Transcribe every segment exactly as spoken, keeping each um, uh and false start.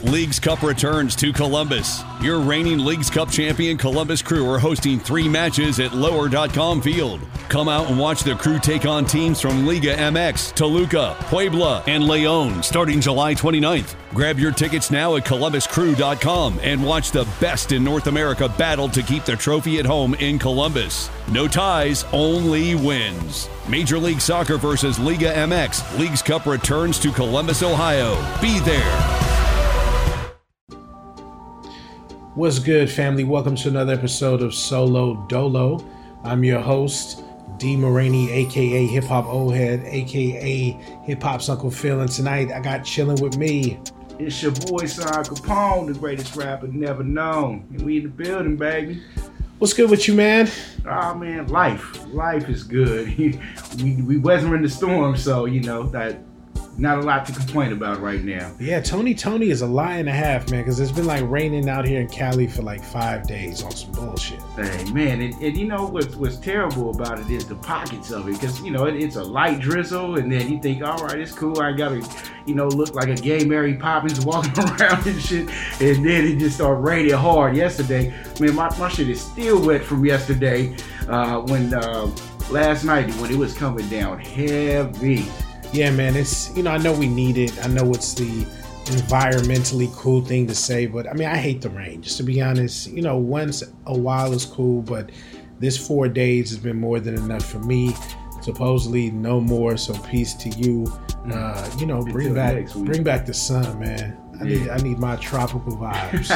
Leagues Cup returns to Columbus. Your reigning Leagues Cup champion Columbus Crew are hosting three matches at lower dot com Field. Come out and watch the Crew take on teams from Liga M X, Toluca, Puebla, and León starting July twenty-ninth. Grab your tickets now at columbus crew dot com and watch the best in North America battle to keep the trophy at home in Columbus. No ties, only wins. Major League Soccer versus Liga M X. Leagues Cup returns to Columbus, Ohio. Be there. What's good, family? Welcome to another episode of Solo Dolo. I'm your host, D. Maraney, a k a. Hip Hop Old Head, a k a. Hip Hop's Uncle Phil. And tonight, I got chilling with me. It's your boy, Son Capone, the greatest rapper never known. And we in the building, baby. What's good with you, man? Oh, man, life. Life is good. we, we weathering the storm, so, you know, that not a lot to complain about right now. Yeah, Tony Tony is a lie and a half, man, because it's been like raining out here in Cali for like five days on some bullshit. Hey, man, and, and you know what's, what's terrible about it is the pockets of it, because, you know, it, it's a light drizzle, and then you think, all right, it's cool, I got to, you know, look like a gay Mary Poppins walking around and shit, and then it just started raining hard yesterday. Man, my, my shit is still wet from yesterday, uh, when, uh, last night, when it was coming down heavy. Yeah, man, it's, you know, I know we need it. I know it's the environmentally cool thing to say, but I mean, I hate the rain, just to be honest. You know, once a while is cool, but this four days has been more than enough for me. Supposedly no more, so peace to you. Uh, you know, bring back bring back the sun, man. I yeah. need I need my tropical vibes.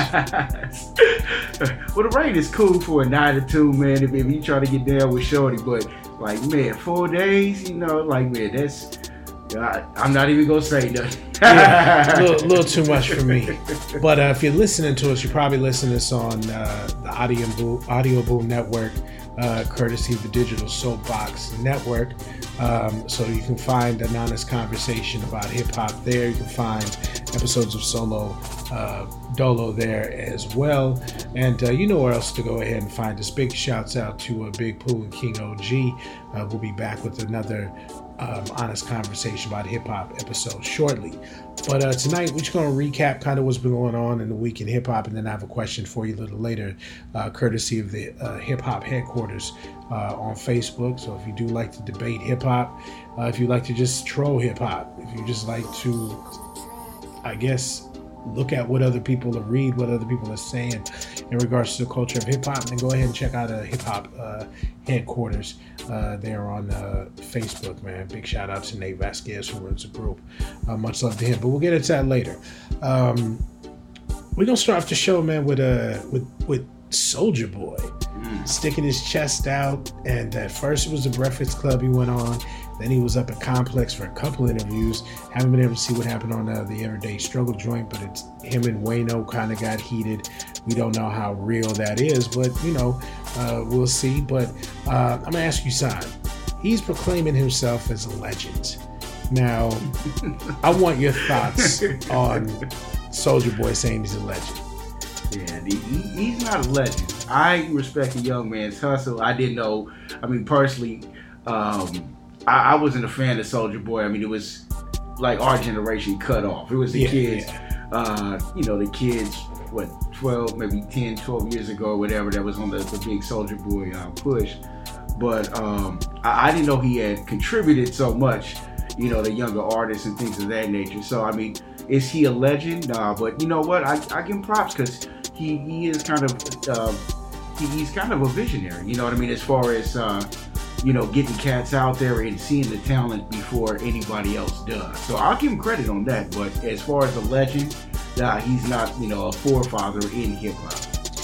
Well, the rain is cool for a night or two, man, if, if you try to get down with shorty, but like, man, four days, you know, like, man, that's, I, I'm not even gonna say nothing. Yeah, a little, little too much for me. But uh, if you're listening to us, you're probably listening to us on uh, the Audio Boom, Audio Boom Network, uh, courtesy of the Digital Soapbox Network. Um, so you can find an honest conversation about hip hop there. You can find episodes of Solo uh, Dolo there as well. And uh, you know where else to go ahead and find us. Big shouts out to uh, Big Pooh and King O G. Uh, we'll be back with another Um, honest conversation about hip-hop episode shortly. But uh, tonight we're just going to recap kind of what's been going on in the week in hip-hop, and then I have a question for you a little later, uh, courtesy of the uh, hip-hop headquarters uh, on Facebook. So if you do like to debate hip-hop, uh, if you like to just troll hip-hop, if you just like to, I guess, look at what other people are read, what other people are saying in regards to the culture of hip-hop, then go ahead and check out a hip-hop uh, headquarters uh, there on uh, Facebook, man. Big shout out to Nate Vasquez, who runs the group. Uh, much love to him, but we'll get into that later. Um, we're gonna start off the show, man, with uh, with with Soulja Boy mm. sticking his chest out, and at first it was the Breakfast Club he went on. Then he was up at Complex for a couple interviews. Haven't been able to see what happened on uh, the Everyday Struggle joint, but it's him and Wayno kind of got heated. We don't know how real that is, but, you know, uh, we'll see. But uh, I'm going to ask you, Son. He's proclaiming himself as a legend. Now, I want your thoughts on Soulja Boy saying he's a legend. Yeah, he, he's not a legend. I respect a young man's hustle. I didn't know, I mean, personally, um, I, I wasn't a fan of Soulja Boy. I mean, it was like our generation cut off. It was the yeah, kids, yeah. Uh, you know, the kids, what, twelve, maybe ten, twelve years ago or whatever, that was on the, the big Soulja Boy uh, push. But um, I, I didn't know he had contributed so much, you know, to younger artists and things of that nature. So, I mean, is he a legend? Nah, but you know what? I, I give him props because he, he is kind of, uh, he, he's kind of a visionary, you know what I mean, as far as, uh, you know, getting cats out there and seeing the talent before anybody else does. So I'll give him credit on that. But as far as a legend, nah, he's not, you know, a forefather in hip hop.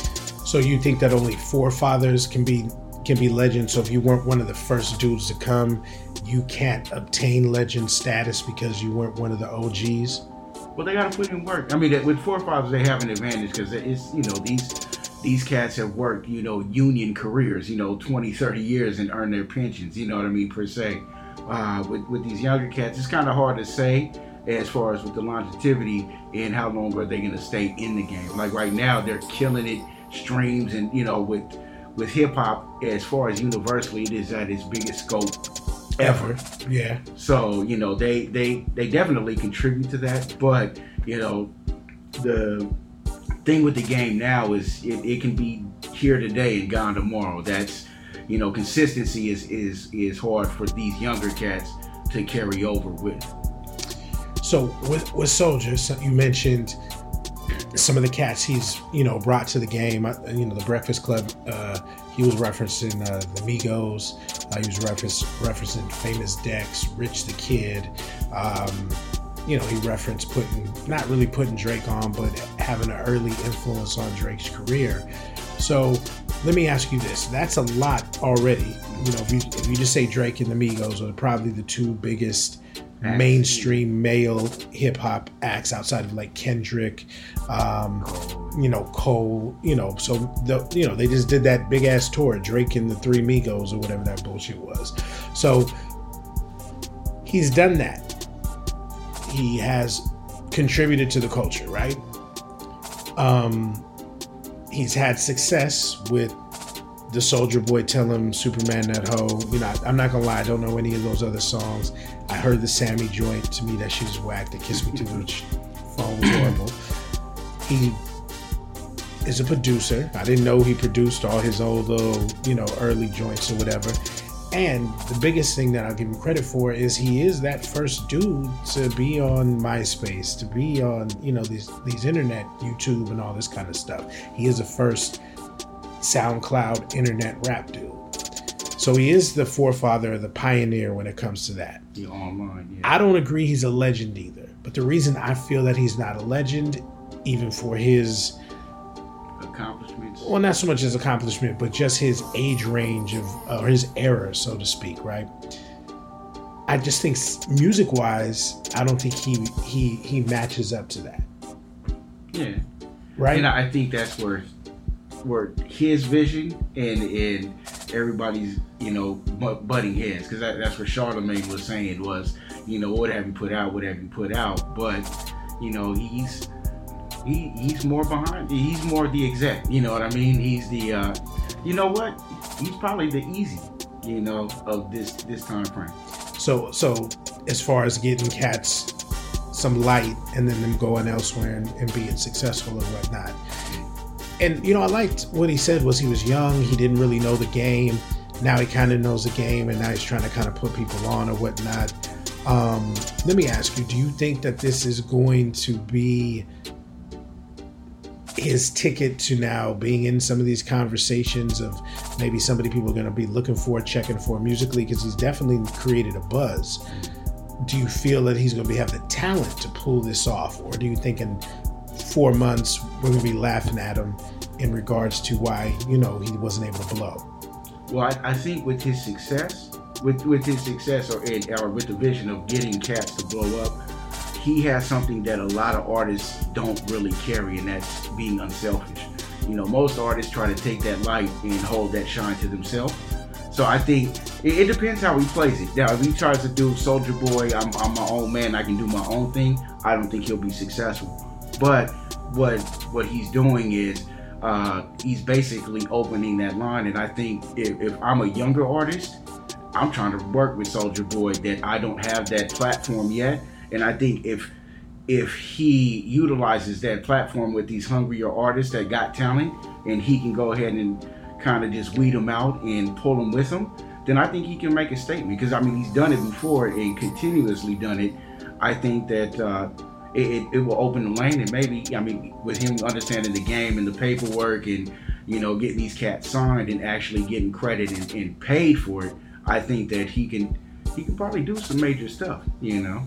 So you think that only forefathers can be can be legends? So if you weren't one of the first dudes to come, you can't obtain legend status because you weren't one of the O Gs? Well, they got to put in work. I mean, with forefathers, they have an advantage because it's, you know, these these cats have worked, you know, union careers, you know, twenty, thirty years and earned their pensions, you know what I mean, per se. Uh, with, with these younger cats, it's kind of hard to say as far as with the longevity and how long are they going to stay in the game. Like right now, they're killing it, streams, and, you know, with with hip hop, as far as universally, it is at its biggest scope ever. Yeah. So, you know, they, they, they definitely contribute to that, but, you know, the thing with the game now is it, it can be here today and gone tomorrow. That's, you know, consistency is is is hard for these younger cats to carry over with. So with with Soldiers, you mentioned some of the cats he's, you know, brought to the game. You know, the Breakfast Club. Uh, he was referencing uh, the Migos. Uh, he was reference, referencing Famous Dex, Rich the Kid. Um, you know, he referenced putting, not really putting Drake on, but having an early influence on Drake's career. So let me ask you this. That's a lot already. You know, if you, if you just say Drake and the Migos are probably the two biggest mainstream male hip-hop acts outside of like Kendrick, um, you know, Cole, you know, so, the, you know, they just did that big-ass tour, Drake and the Three Migos or whatever that bullshit was. So he's done that. He has contributed to the culture, right? Um, he's had success with the Soulja Boy Tell Him, Superman That Hoe. You know, I'm not gonna lie, I don't know any of those other songs. I heard the Sammy joint. To me, that shit is whack. The Kiss Me to the Phone was horrible. He is a producer. I didn't know he produced all his old little, you know, early joints or whatever. And the biggest thing that I'll give him credit for is he is that first dude to be on MySpace, to be on, you know, these these internet, YouTube and all this kind of stuff. He is the first SoundCloud internet rap dude. So he is the forefather, the pioneer when it comes to that. The online, yeah. I don't agree he's a legend either. But the reason I feel that he's not a legend, even for his accomplishments, well, not so much his accomplishment, but just his age range of, or his era, so to speak, right? I just think music-wise, I don't think he he he matches up to that. Yeah. Right? And I think that's where where his vision and and everybody's, you know, butting heads, because that, that's what Charlamagne was saying was, you know, what have you put out, what have you put out, but, you know, he's he he's more behind, he's more the exec, you know what I mean? He's the, uh, you know what? He's probably the easy, you know, of this this time frame. So so as far as getting cats some light and then them going elsewhere and, and being successful and whatnot. And, you know, I liked what he said was he was young. He didn't really know the game. Now he kind of knows the game, and now he's trying to kind of put people on or whatnot. Um, let me ask you, do you think that this is going to be his ticket to now being in some of these conversations of maybe somebody people are going to be looking for, checking for musically? Because he's definitely created a buzz. Do you feel that he's going to be, have the talent to pull this off? Or do you think in four months we're going to be laughing at him in regards to why, you know, he wasn't able to blow? Well, I, I think with his success, with with his success or, or with the vision of getting cats to blow up, he has something that a lot of artists don't really carry, and that's being unselfish. You know, most artists try to take that light and hold that shine to themselves. So I think it, it depends how he plays it. Now, if he tries to do Soulja Boy, I'm, I'm my own man, I can do my own thing, I don't think he'll be successful. But what what he's doing is uh, he's basically opening that line. And I think if, if I'm a younger artist, I'm trying to work with Soulja Boy that I don't have that platform yet. And I think if if he utilizes that platform with these hungrier artists that got talent, and he can go ahead and kind of just weed them out and pull them with him, then I think he can make a statement. Because, I mean, he's done it before and continuously done it. I think that uh, it, it, it will open the lane, and maybe, I mean, with him understanding the game and the paperwork and, you know, getting these cats signed and actually getting credit and, and paid for it, I think that he can he can probably do some major stuff, you know.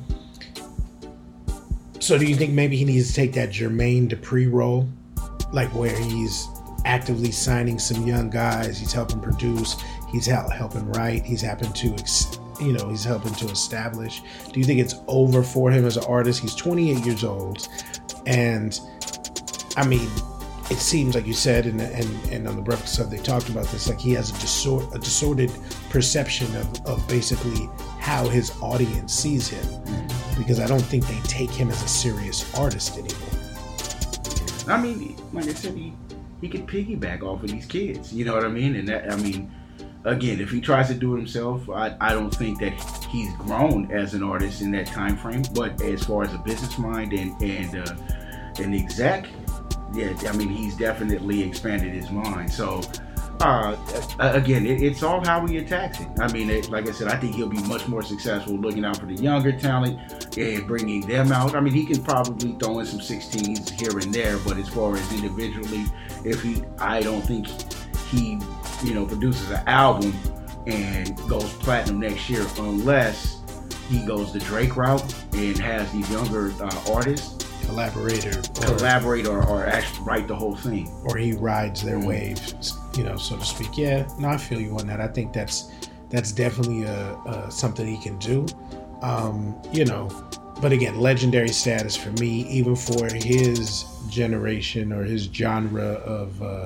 So do you think maybe he needs to take that Jermaine Dupri role, like where he's actively signing some young guys, he's helping produce, he's helping write, he's helping to, you know, he's helping to establish? Do you think it's over for him as an artist? He's twenty-eight years old, and I mean, it seems like you said, and and, and on the Breakfast Club they talked about this, like he has a, disor- a distorted perception of, of basically how his audience sees him, because I don't think they take him as a serious artist anymore. I mean, like I said, he he could piggyback off of these kids, you know what I mean? And that, I mean, again, if he tries to do it himself, I, I don't think that he's grown as an artist in that time frame. But as far as a business mind and and uh, an exec, yeah, I mean, he's definitely expanded his mind. So, uh, again, it, it's all how he attacks it. I mean, it, like I said, I think he'll be much more successful looking out for the younger talent and bringing them out. I mean, he can probably throw in some sixteens here and there, but as far as individually, if he, I don't think he, you know, produces an album and goes platinum next year unless he goes the Drake route and has these younger uh, artists collaborator or, collaborate or, or actually write the whole thing, or he rides their mm-hmm. waves, you know, so to speak. Yeah, no, I feel you on that. I think that's that's definitely a, a something he can do, um, you know. But again, legendary status for me, even for his generation or his genre of uh,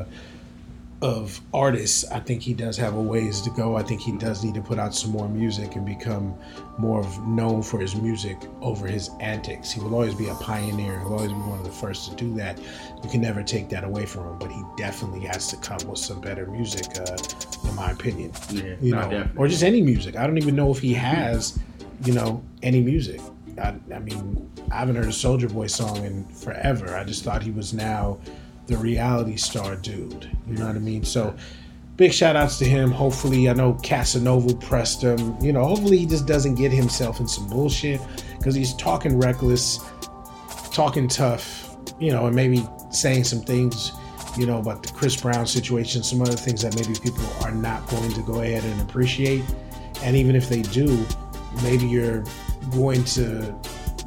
of artists. I think he does have a ways to go. I think he does need to put out some more music and become more of known for his music over his antics. He will always be a pioneer. He'll always be one of the first to do that. You can never take that away from him, but he definitely has to come with some better music, uh, in my opinion. Yeah, you know, definitely. Or just any music. I don't even know if he has, you know, any music. I, I mean, I haven't heard a Soulja Boy song in forever. I just thought he was now the reality star dude. You know what I mean? So big shout outs to him. Hopefully, I know Casanova pressed him. You know, hopefully he just doesn't get himself in some bullshit, because he's talking reckless, talking tough, you know, and maybe saying some things, you know, about the Chris Brown situation, some other things that maybe people are not going to go ahead and appreciate. And even if they do, maybe you're going to,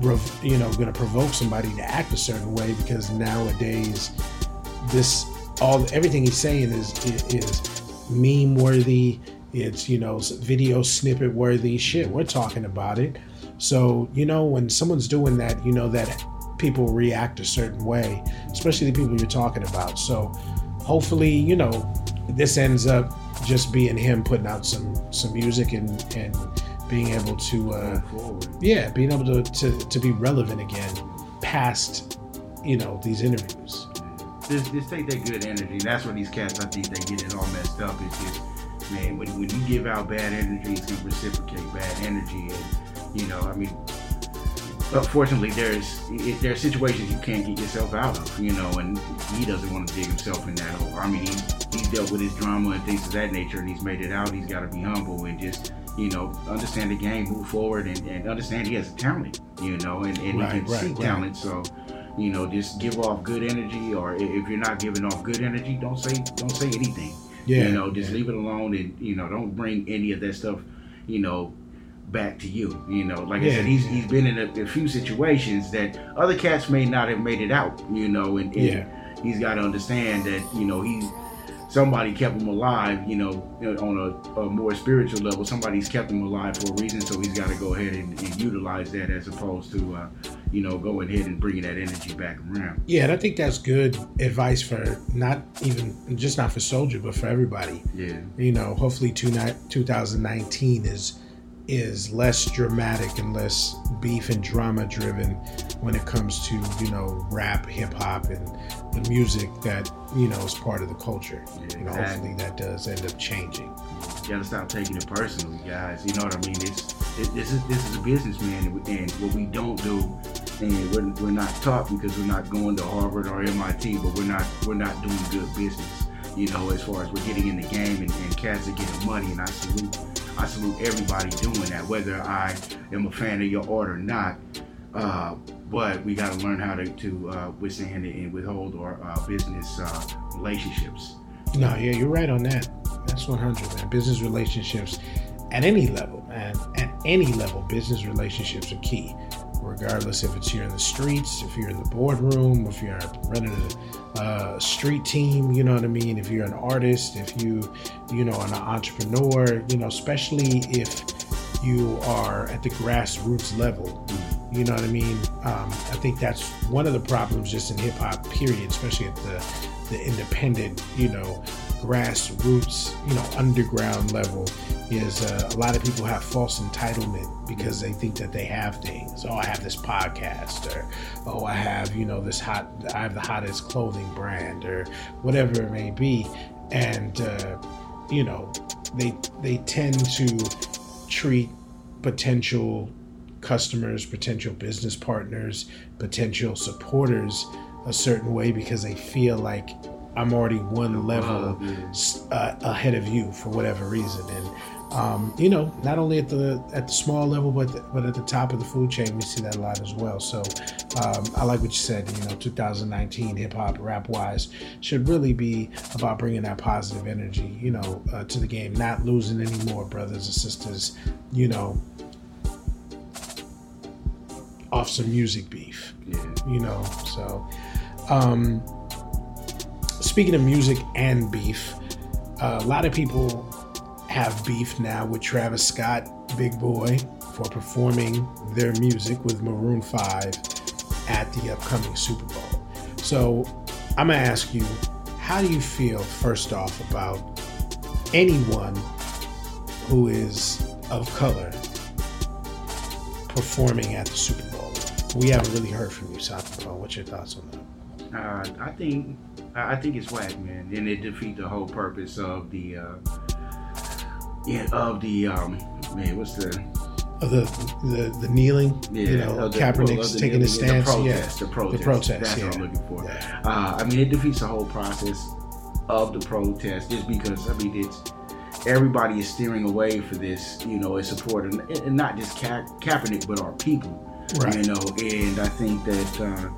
you know, going to provoke somebody to act a certain way, because nowadays this all everything he's saying is is meme worthy. It's, you know, video snippet worthy shit. We're talking about it. So, you know, when someone's doing that, you know that people react a certain way, especially the people you're talking about. So hopefully, you know, this ends up just being him putting out some some music and and being able to uh yeah being able to, to to be relevant again past, you know, these interviews. Just, just take that good energy. That's where these cats, I think they get it all messed up. It's just, man, when, when you give out bad energy, it's going to reciprocate bad energy. And, you know, I mean, unfortunately, there's it, there are situations you can't get yourself out of, you know, and he doesn't want to dig himself in that hole. I mean, he's, he's dealt with his drama and things of that nature, and he's made it out. He's got to be humble and just, you know, understand the game, move forward, and, and understand he has a talent, you know, and, and right, he can right, see right. talent. So, you know, just give off good energy, or if you're not giving off good energy, don't say don't say anything. Yeah, you know, just yeah. leave it alone, and, you know, don't bring any of that stuff, you know, back to you. You know, like yeah, I said, he's yeah. he's been in a, a few situations that other cats may not have made it out. You know, and, and yeah. he's got to understand that, you know, he's somebody kept him alive. You know, on a, a more spiritual level, somebody's kept him alive for a reason. So he's got to go ahead and, and utilize that, as opposed to, uh, you know, going ahead and bringing that energy back around. Yeah, and I think that's good advice for not even just not for Soulja, but for everybody. Yeah. You know, hopefully two, twenty nineteen is is less dramatic and less beef and drama driven when it comes to, you know, rap, hip hop, and the music that, you know, is part of the culture. Yeah, you know, exactly. hopefully that does end up changing. You gotta stop taking it personally, guys. You know what I mean? It's it, this is this is a businessman, and, and what we don't do, and we're, we're not taught because we're not going to Harvard or M I T, but we're not we're not doing good business. You know, as far as we're getting in the game, and, and cats are getting money, and I salute I salute everybody doing that, whether I am a fan of your art or not. Uh, but we got to learn how to, to uh, withstand and withhold our uh, business uh, relationships. No, yeah, you're right on that. That's one hundred, man. Business relationships at any level, man. At any level, business relationships are key. Regardless if it's here in the streets, if you're in the boardroom, if you're running a uh, street team, you know what I mean? If you're an artist, if you, you know, an entrepreneur, you know, especially if you are at the grassroots level, you know what I mean? Um, I think that's one of the problems just in hip hop, period, especially at the, the independent, you know, grassroots, you know, underground level, is uh, a lot of people have false entitlement because they think that they have things. Oh, I have this podcast, or oh, I have, you know, this hot, I have the hottest clothing brand, or whatever it may be. And, uh, you know, they, they tend to treat potential customers, potential business partners, potential supporters a certain way because they feel like I'm already one level uh, ahead of you for whatever reason. And um, you know, not only at the at the small level, but the, but at the top of the food chain, we see that a lot as well. So um, I like what you said. You know, two thousand nineteen hip hop rap wise should really be about bringing that positive energy, you know, uh, to the game, not losing any more brothers and sisters, you know, off some music beef. Yeah. You know, so. Um, Speaking of music and beef, uh, a lot of people have beef now with Travis Scott, Big Boi, for performing their music with Maroon five at the upcoming Super Bowl. So I'm going to ask you, how do you feel, first off, about anyone who is of color performing at the Super Bowl? We haven't really heard from you, Southpaw. What's your thoughts on that? Uh, I think I think it's whack, man, and it defeats the whole purpose of the uh, yeah, of the um, man. What's the of the the the kneeling? Yeah, you know, the, Kaepernick's well, taking his stance. The protest, yeah, the protest. The protest. That's yeah. what I'm looking for. Yeah. Uh, I mean, it defeats the whole process of the protest just because I mean it's everybody is steering away for this, you know, as support and, and not just Ka- Kaepernick but our people, right. You know, and I think that. Uh,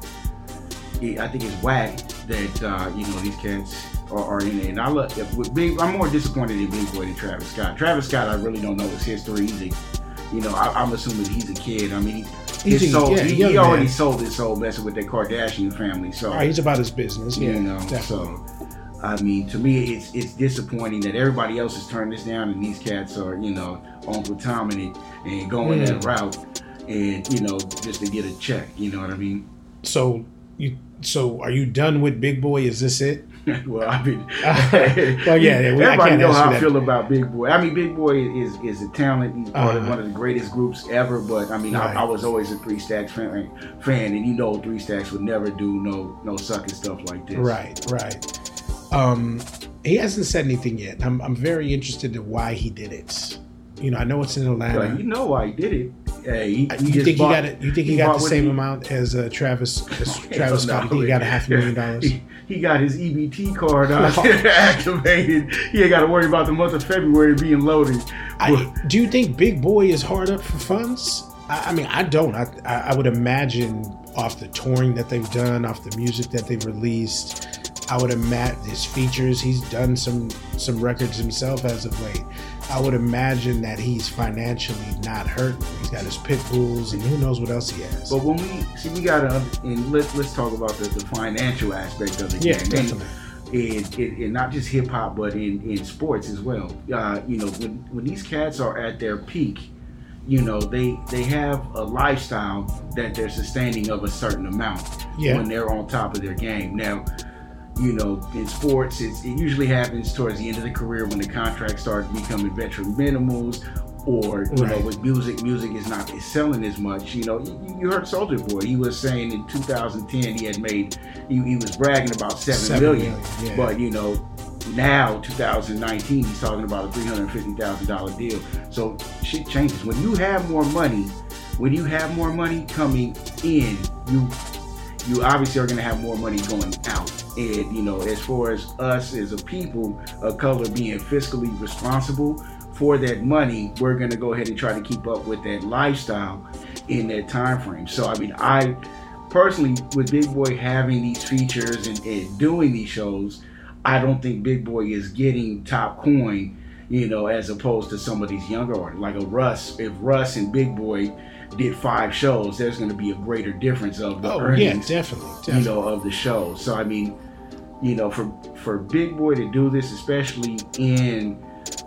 I think it's whack that uh, you know these cats are, are in it. And I look with Big. I'm more disappointed in Big Boi than Travis Scott. Travis Scott, I really don't know his history. He's a, you know, I, I'm assuming he's a kid. I mean, he, his he's soul, a, yeah, he, he already man. sold his soul messing with the Kardashian family. So right, he's about his business. Yeah, you know, definitely. So I mean, to me, it's it's disappointing that everybody else has turned this down, and these cats are, you know, Uncle Tom and it and going mm. that route, and you know, just to get a check. You know what I mean? So you. So, are you done with Big Boi? Is this it? Well, I mean, well, yeah, everybody I can't know how I that. feel about Big Boi. I mean, Big Boi is is a talent. He's part uh-huh. of one of the greatest groups ever. But I mean, right. I, I was always a Three Stacks fan, fan, and you know, Three Stacks would never do no no sucking stuff like this. Right, right. Um, he hasn't said anything yet. I'm I'm very interested in why he did it. You know, I know it's in Atlanta. Well, you know why he did it. Uh, he, he you just think bought, he got it? You think he, he got the same he, amount as uh, Travis? As Travis no, Scott? You think he got a half a million dollars? He, he got his E B T card uh, activated. He ain't got to worry about the month of February being loaded. I, do you think Big Boi is hard up for funds? I, I mean, I don't. I, I would imagine off the touring that they've done, off the music that they've released, I would imagine his features. He's done some some records himself as of late. I would imagine that he's financially not hurting. He's got his pit bulls, and who knows what else he has. But when we see, we gotta and let's let's talk about the, the financial aspect of the yeah, game. definitely. And, and, and not just hip hop, but in, in sports as well. Uh, you know, when when these cats are at their peak, you know, they they have a lifestyle that they're sustaining of a certain amount yeah. when they're on top of their game. Now, you know, in sports, it's, it usually happens towards the end of the career when the contracts start becoming veteran minimals, or you right. know, with music, music is not is selling as much. You know, you, you heard Soulja Boy. He was saying in two thousand ten he had made, he, he was bragging about seven, seven million, million yeah. but you know, now two thousand nineteen he's talking about a three hundred fifty thousand dollars deal. So shit changes when you have more money. When you have more money coming in, you you obviously are going to have more money going out. And, you know, as far as us as a people of color being fiscally responsible for that money, we're going to go ahead and try to keep up with that lifestyle in that time frame. So, I mean, I personally, with Big Boi having these features and, and doing these shows, I don't think Big Boi is getting top coin, you know, as opposed to some of these younger artists. Like a Russ, if Russ and Big Boi did five shows, there's going to be a greater difference of the oh, earnings, yeah, definitely, definitely. you know, of the show. So I mean, you know, for for Big Boi to do this, especially in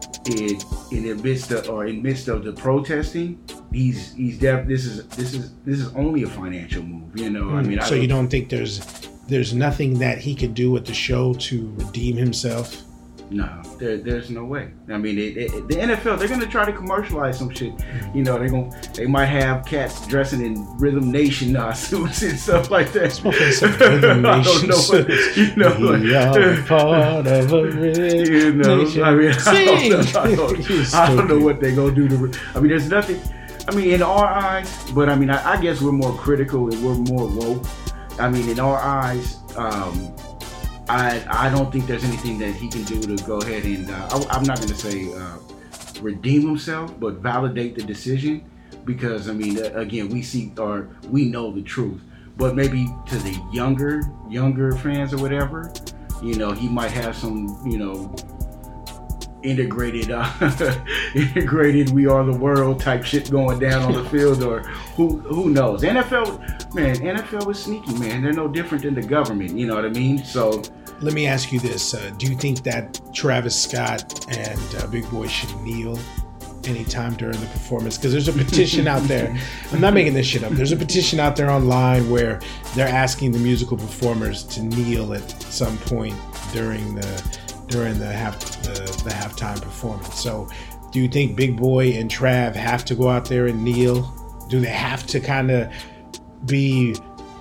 in in the midst of or in midst of the protesting, he's he's def- this is this is this is only a financial move. You know, mm. I mean, so I you don't think there's there's nothing that he could do at the show to redeem himself? No, there, there's no way. I mean, it, it, the N F L, they're gonna try to commercialize some shit. You know, they're gonna, they might have cats dressing in Rhythm Nation uh, suits and stuff like that. Rhythm Nation I don't know what, you know, we are part of a Rhythm you know, Nation. I mean, I don't, know, I, don't, I don't know stupid. what they're gonna do to. I mean, there's nothing. I mean, in our eyes, but I mean, I, I guess we're more critical and we're more woke. I mean, in our eyes, um, I I don't think there's anything that he can do to go ahead and uh, I, I'm not going to say uh, redeem himself, but validate the decision, because I mean, again, we see or we know the truth, but maybe to the younger younger fans or whatever, you know, he might have some, you know, integrated uh, integrated we are the world type shit going down on the field, or who who knows. N F L, man, N F L is sneaky, man. They're no different than the government, you know what I mean? So let me ask you this, uh, do you think that Travis Scott and uh, Big Boy should kneel anytime during the performance? Because there's a petition out there. I'm not making this shit up. There's a petition out there online where they're asking the musical performers to kneel at some point during the during the half the, the halftime performance. So do you think Big Boy and Trav have to go out there and kneel? Do they have to kind of be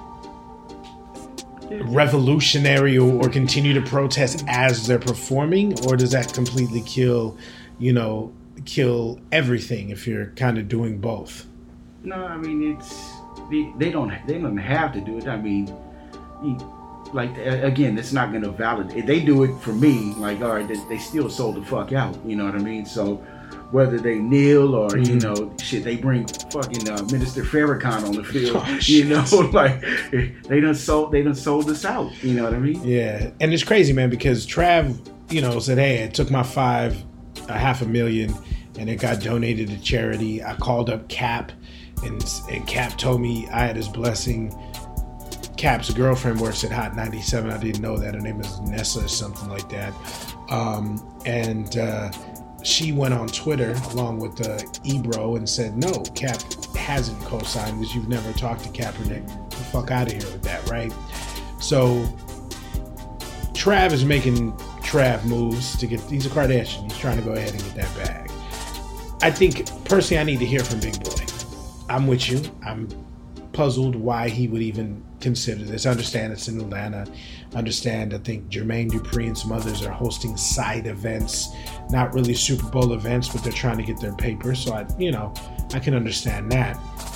revolutionary or, or continue to protest as they're performing? Or does that completely kill, you know, kill everything if you're kind of doing both? No, I mean, it's they, they don't they don't have to do it. I mean, you, like, again, it's not going to validate. They do it for me. Like, all right, they, they still sold the fuck out. You know what I mean? So whether they kneel or, mm-hmm. you know, shit, they bring fucking uh, Minister Farrakhan on the field. Oh, you know, like, they done sold, they done sold us out. You know what I mean? Yeah. And it's crazy, man, because Trav, you know, said, hey, I took my five, a half a million, and it got donated to charity. I called up Cap, and, and Cap told me I had his blessing. Cap's girlfriend works at Hot ninety-seven. I didn't know that. Her name is Nessa or something like that. Um, and uh, she went on Twitter along with uh, Ebro and said, no, Cap hasn't co-signed this. You've never talked to Kaepernick. Get the fuck out of here with that, right? So Trav is making Trav moves to get, he's a Kardashian. He's trying to go ahead and get that bag. I think, personally, I need to hear from Big Boy. I'm with you. I'm puzzled why he would even consider this. I understand it's in Atlanta. I understand, I think Jermaine Dupri and some others are hosting side events, not really Super Bowl events, but they're trying to get their paper. So I, you know, I can understand that.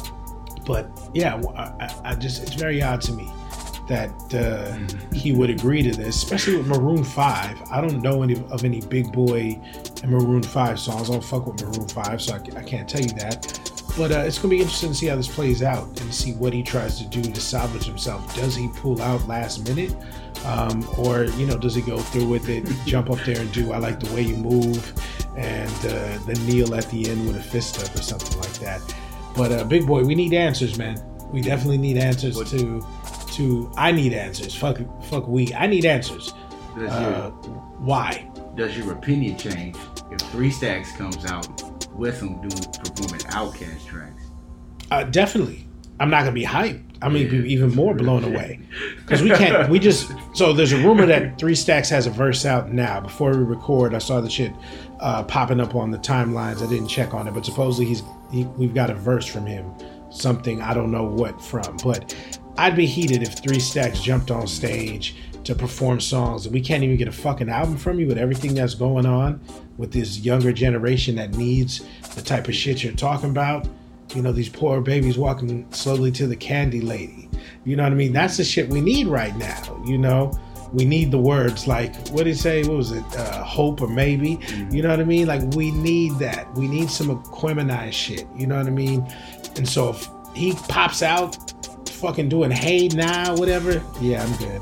But yeah, I, I just, it's very odd to me that uh, he would agree to this, especially with Maroon five. I don't know any of any Big Boy and Maroon five songs. I don't fuck with Maroon five, so I, I can't tell you that. But uh, it's going to be interesting to see how this plays out and see what he tries to do to salvage himself. Does he pull out last minute? Um, or, you know, does he go through with it, jump up there and do I like the way you move, and uh, then kneel at the end with a fist up or something like that. But uh, Big Boy, we need answers, man. We definitely need answers what? to, to, I need answers. Fuck, fuck we. I need answers. Does uh, your, why? Does your opinion change if Three Stacks comes out with him doing performing Outkast tracks? Uh, definitely. I'm not gonna be hyped. I'm gonna be even more blown away because we can't. We just so there's a rumor that Three Stacks has a verse out now. Before we record, I saw the shit uh, popping up on the timelines. I didn't check on it, but supposedly he's he, we've got a verse from him. Something I don't know what from, but I'd be heated if Three Stacks jumped on stage to perform songs and we can't even get a fucking album from you with everything that's going on with this younger generation that needs the type of shit you're talking about. You know, these poor babies walking slowly to the candy lady. You know what I mean? That's the shit we need right now. You know, we need the words like, what did he say? What was it? Uh, hope or maybe? You know what I mean? Like, we need that. We need some Aquemini shit. You know what I mean? And so if he pops out fucking doing hey now, whatever, yeah, I'm good.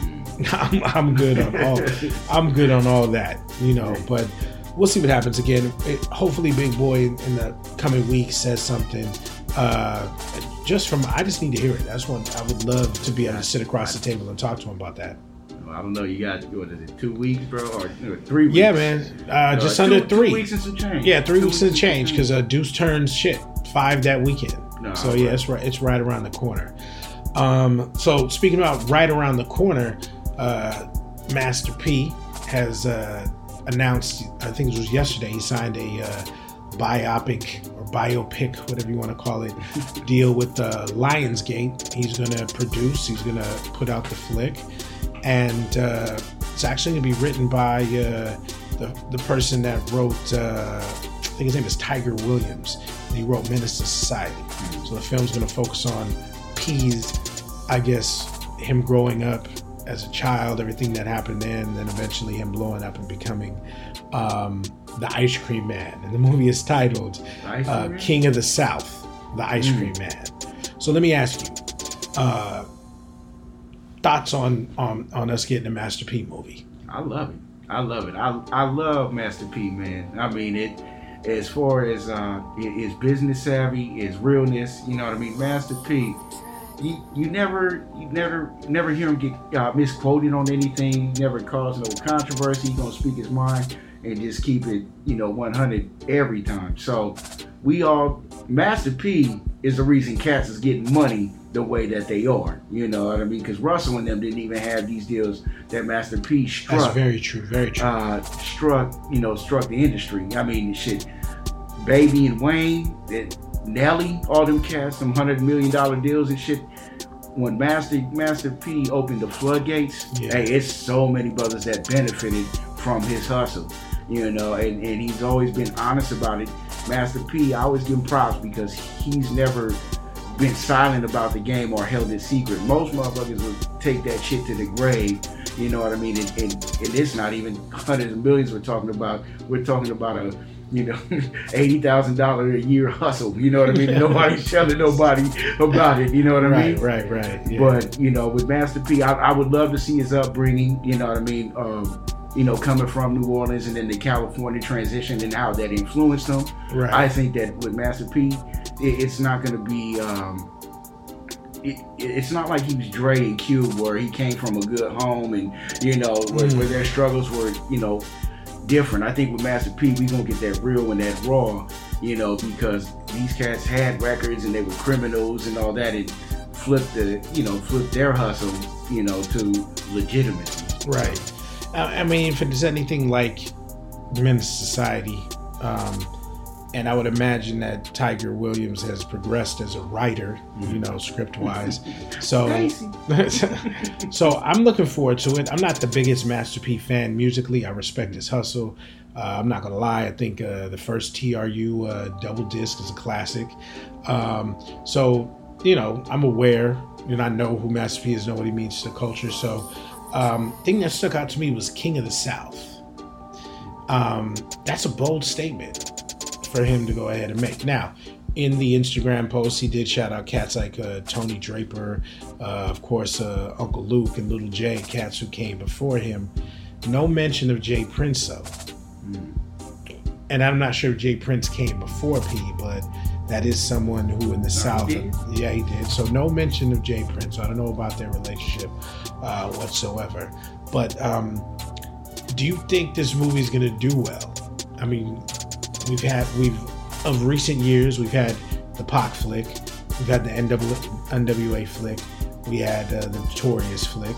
I'm, I'm good on all. I'm good on all that, you know. But we'll see what happens. Again, it, hopefully, Big Boy in the coming week says something. Uh, just from, I just need to hear it. That's one I would love to be able to sit across the table and talk to him about that. Well, I don't know. You got what is it? Two weeks, bro, or, or three weeks? Yeah, man. Uh, just uh, under two, three. Two weeks and some change. Yeah, three two weeks and change because uh, Deuce turns shit five that weekend. No, so yeah, right. it's right. It's right around the corner. Um, so speaking about right around the corner. Uh, Master P has uh, announced, I think it was yesterday, he signed a uh, biopic or biopic, whatever you want to call it, deal with uh, Lionsgate. He's going to produce, he's going to put out the flick, and uh, it's actually going to be written by uh, the, the person that wrote, uh, I think his name is Tiger Williams, and he wrote Menace to Society. So the film's going to focus on P's, I guess, him growing up as a child, everything that happened then, and then eventually him blowing up and becoming um, the Ice Cream Man. And the movie is titled uh, King of the South, the Ice mm. Cream Man. So let me ask you, uh, thoughts on, on, on us getting a Master P movie? I love it. I love it. I I love Master P, man. I mean, it as far as uh, his business savvy, his realness, you know what I mean? Master P, you, you never you never never hear him get uh, misquoted on anything, never cause no controversy. He's going to speak his mind and just keep it, you know, one hundred every time. So we all, Master P is the reason cats is getting money the way that they are, you know what I mean? Because Russell and them didn't even have these deals that Master P struck. That's very true, very true. Uh, struck, you know, struck the industry. I mean, shit, Baby and Wayne, that Nelly, all them cats, some hundred million dollar deals and shit. When Master Master P opened the floodgates, yeah. hey, it's so many brothers that benefited from his hustle, you know, and, and he's always been honest about it. Master P, I always give him props because he's never been silent about the game or held it secret. Most motherfuckers would take that shit to the grave, you know what I mean? And, and, and it's not even hundreds of millions we're talking about. We're talking about a, you know, eighty thousand dollars a year hustle, you know what I mean? Nobody's telling nobody about it, you know what I mean? Right, right, right. Yeah. But, you know, with Master P, I, I would love to see his upbringing, you know what I mean? Um, you know, coming from New Orleans and then the California transition and how that influenced him. Right. I think that with Master P, it, it's not going to be, um, it, it's not like he was Dre and Cube where he came from a good home and, you know, where, mm. where their struggles were, you know, different. I think with Master P, we going to get that real and that raw, you know, because these cats had records and they were criminals and all that and flipped the, you know, flipped their hustle, you know, to legitimacy. Right. I mean, if it's anything like Menace Society, um, and I would imagine that Tiger Williams has progressed as a writer, you know, script-wise. So, so I'm looking forward to it. I'm not the biggest Master P fan musically. I respect his hustle. Uh, I'm not gonna lie. I think uh, the first T R U uh, double disc is a classic. Um, so, you know, I'm aware, and I know who Master P is, know what he means to the culture. So. Um, thing that stuck out to me was King of the South. Um, that's a bold statement for him to go ahead and make. Now, in the Instagram post, he did shout out cats like uh, Tony Draper, uh, of course, uh, Uncle Luke and Little J, cats who came before him. No mention of Jay Prince, though. Mm. And I'm not sure if Jay Prince came before P, but that is someone who in the no, South, he yeah, he did. So no mention of Jay Prince. So I don't know about their relationship uh, whatsoever. But um, do you think this movie is going to do well? I mean, we've had we've of recent years we've had the Pac flick, we've had the N W A flick, we had uh, the Notorious flick,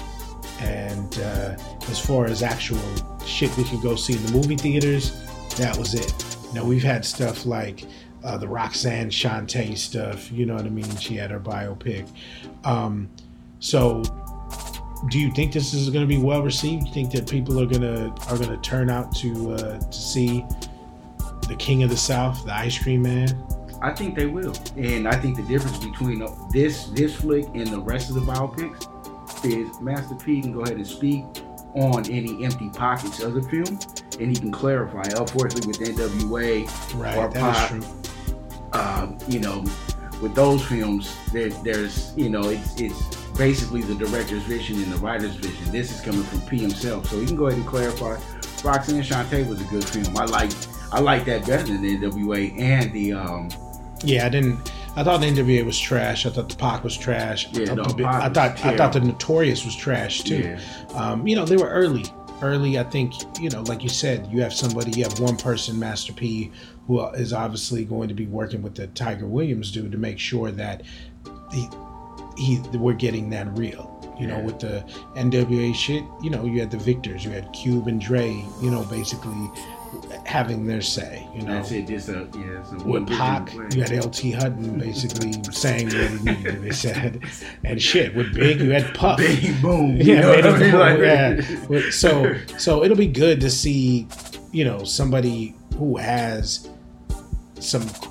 and uh, as far as actual shit we could go see in the movie theaters, that was it. Now we've had stuff like. Uh, the Roxanne Shante stuff, you know what I mean? She had her biopic. Um, so, do you think this is going to be well received? Do you think that people are gonna are gonna turn out to uh, to see the King of the South, the Ice Cream Man? I think they will, and I think the difference between this this flick and the rest of the biopics is Master P can go ahead and speak on any empty pockets of the film, and he can clarify. Unfortunately, with N W A right, or Pac. Um, you know, with those films, there, there's, you know, it's it's basically the director's vision and the writer's vision. This is coming from P himself, so he can go ahead and clarify. Roxanne Shante was a good film. I like I like that better than the N W A and the. Um, yeah, I didn't. I thought the N W A was trash. I thought the Pac was trash. Yeah, I no, thought, the, Pac I thought was I thought the Notorious was trash too. Yeah. Um, you know, they were early. Early, I think, you know, like you said, you have somebody, you have one person, Master P, who is obviously going to be working with the Tiger Williams dude to make sure that he, he we're getting that real. You know, with the N W A shit, you know, you had the victors, you had Cube and Dre, you know, basically having their say. You know, that's it. Just a yeah. It's a with Pac, you had L T Hutton basically saying what he needed. They said, and shit with Big, you had Puff. Big boom. Yeah, know made what I mean? boom, Like, yeah. So, so it'll be good to see, you know, somebody who has some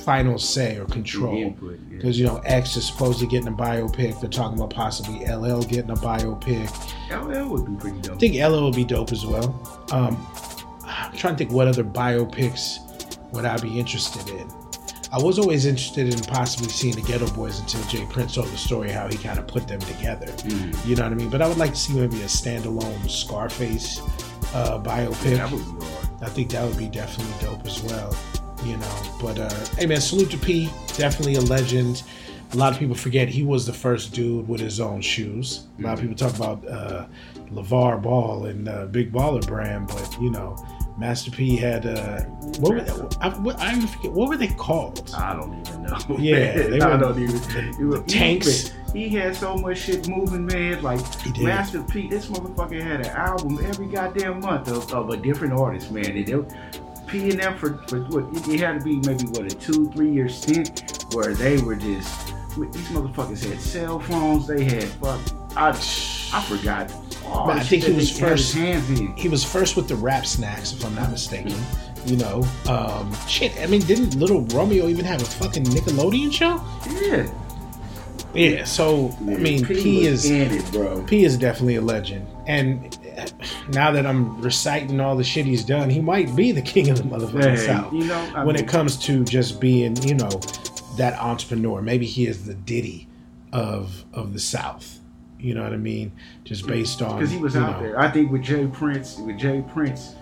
final say or control. Because, yeah. you know, X is supposedly getting a biopic. They're talking about possibly L L getting a biopic. L L would be pretty dope. I think L L would be dope as well. Um, I'm trying to think what other biopics would I be interested in. I was always interested in possibly seeing the Ghetto Boys until Jay Prince told the story how he kind of put them together. Mm. You know what I mean? But I would like to see maybe a standalone Scarface uh, biopic. That would be hard. I think that would be definitely dope as well. You know, but uh, hey man, salute to P. Definitely a legend. A lot of people forget he was the first dude with his own shoes. A lot of people talk about uh, LeVar Ball and uh, Big Baller Brand, but you know, Master P had uh, what were they, I, what, I even forget what were they called? I don't even know. Yeah, they I were don't even. The, the tanks. He had so much shit moving, man. Like Master P, this motherfucker had an album every goddamn month of, of a different artist, man. And they, P and them for, for what it had to be maybe what a two, three year stint where they were just these motherfuckers had cell phones. They had fuck. I I forgot. Oh, I think he was first. Hands in. He was first with the Rap Snacks, if I'm not mistaken. You know, um, shit. I mean, didn't Little Romeo even have a fucking Nickelodeon show? Yeah. Yeah. So yeah, I mean, P, P is in it, bro. P is definitely a legend, and now that I'm reciting all the shit he's done, he might be the king of the motherfucking hey, South. You know, I when mean, it comes to just being, you know, that entrepreneur. Maybe he is the Diddy of of the South. You know what I mean? Just based on because he was out know. there. I think with Jay Prince, with Jay Prince,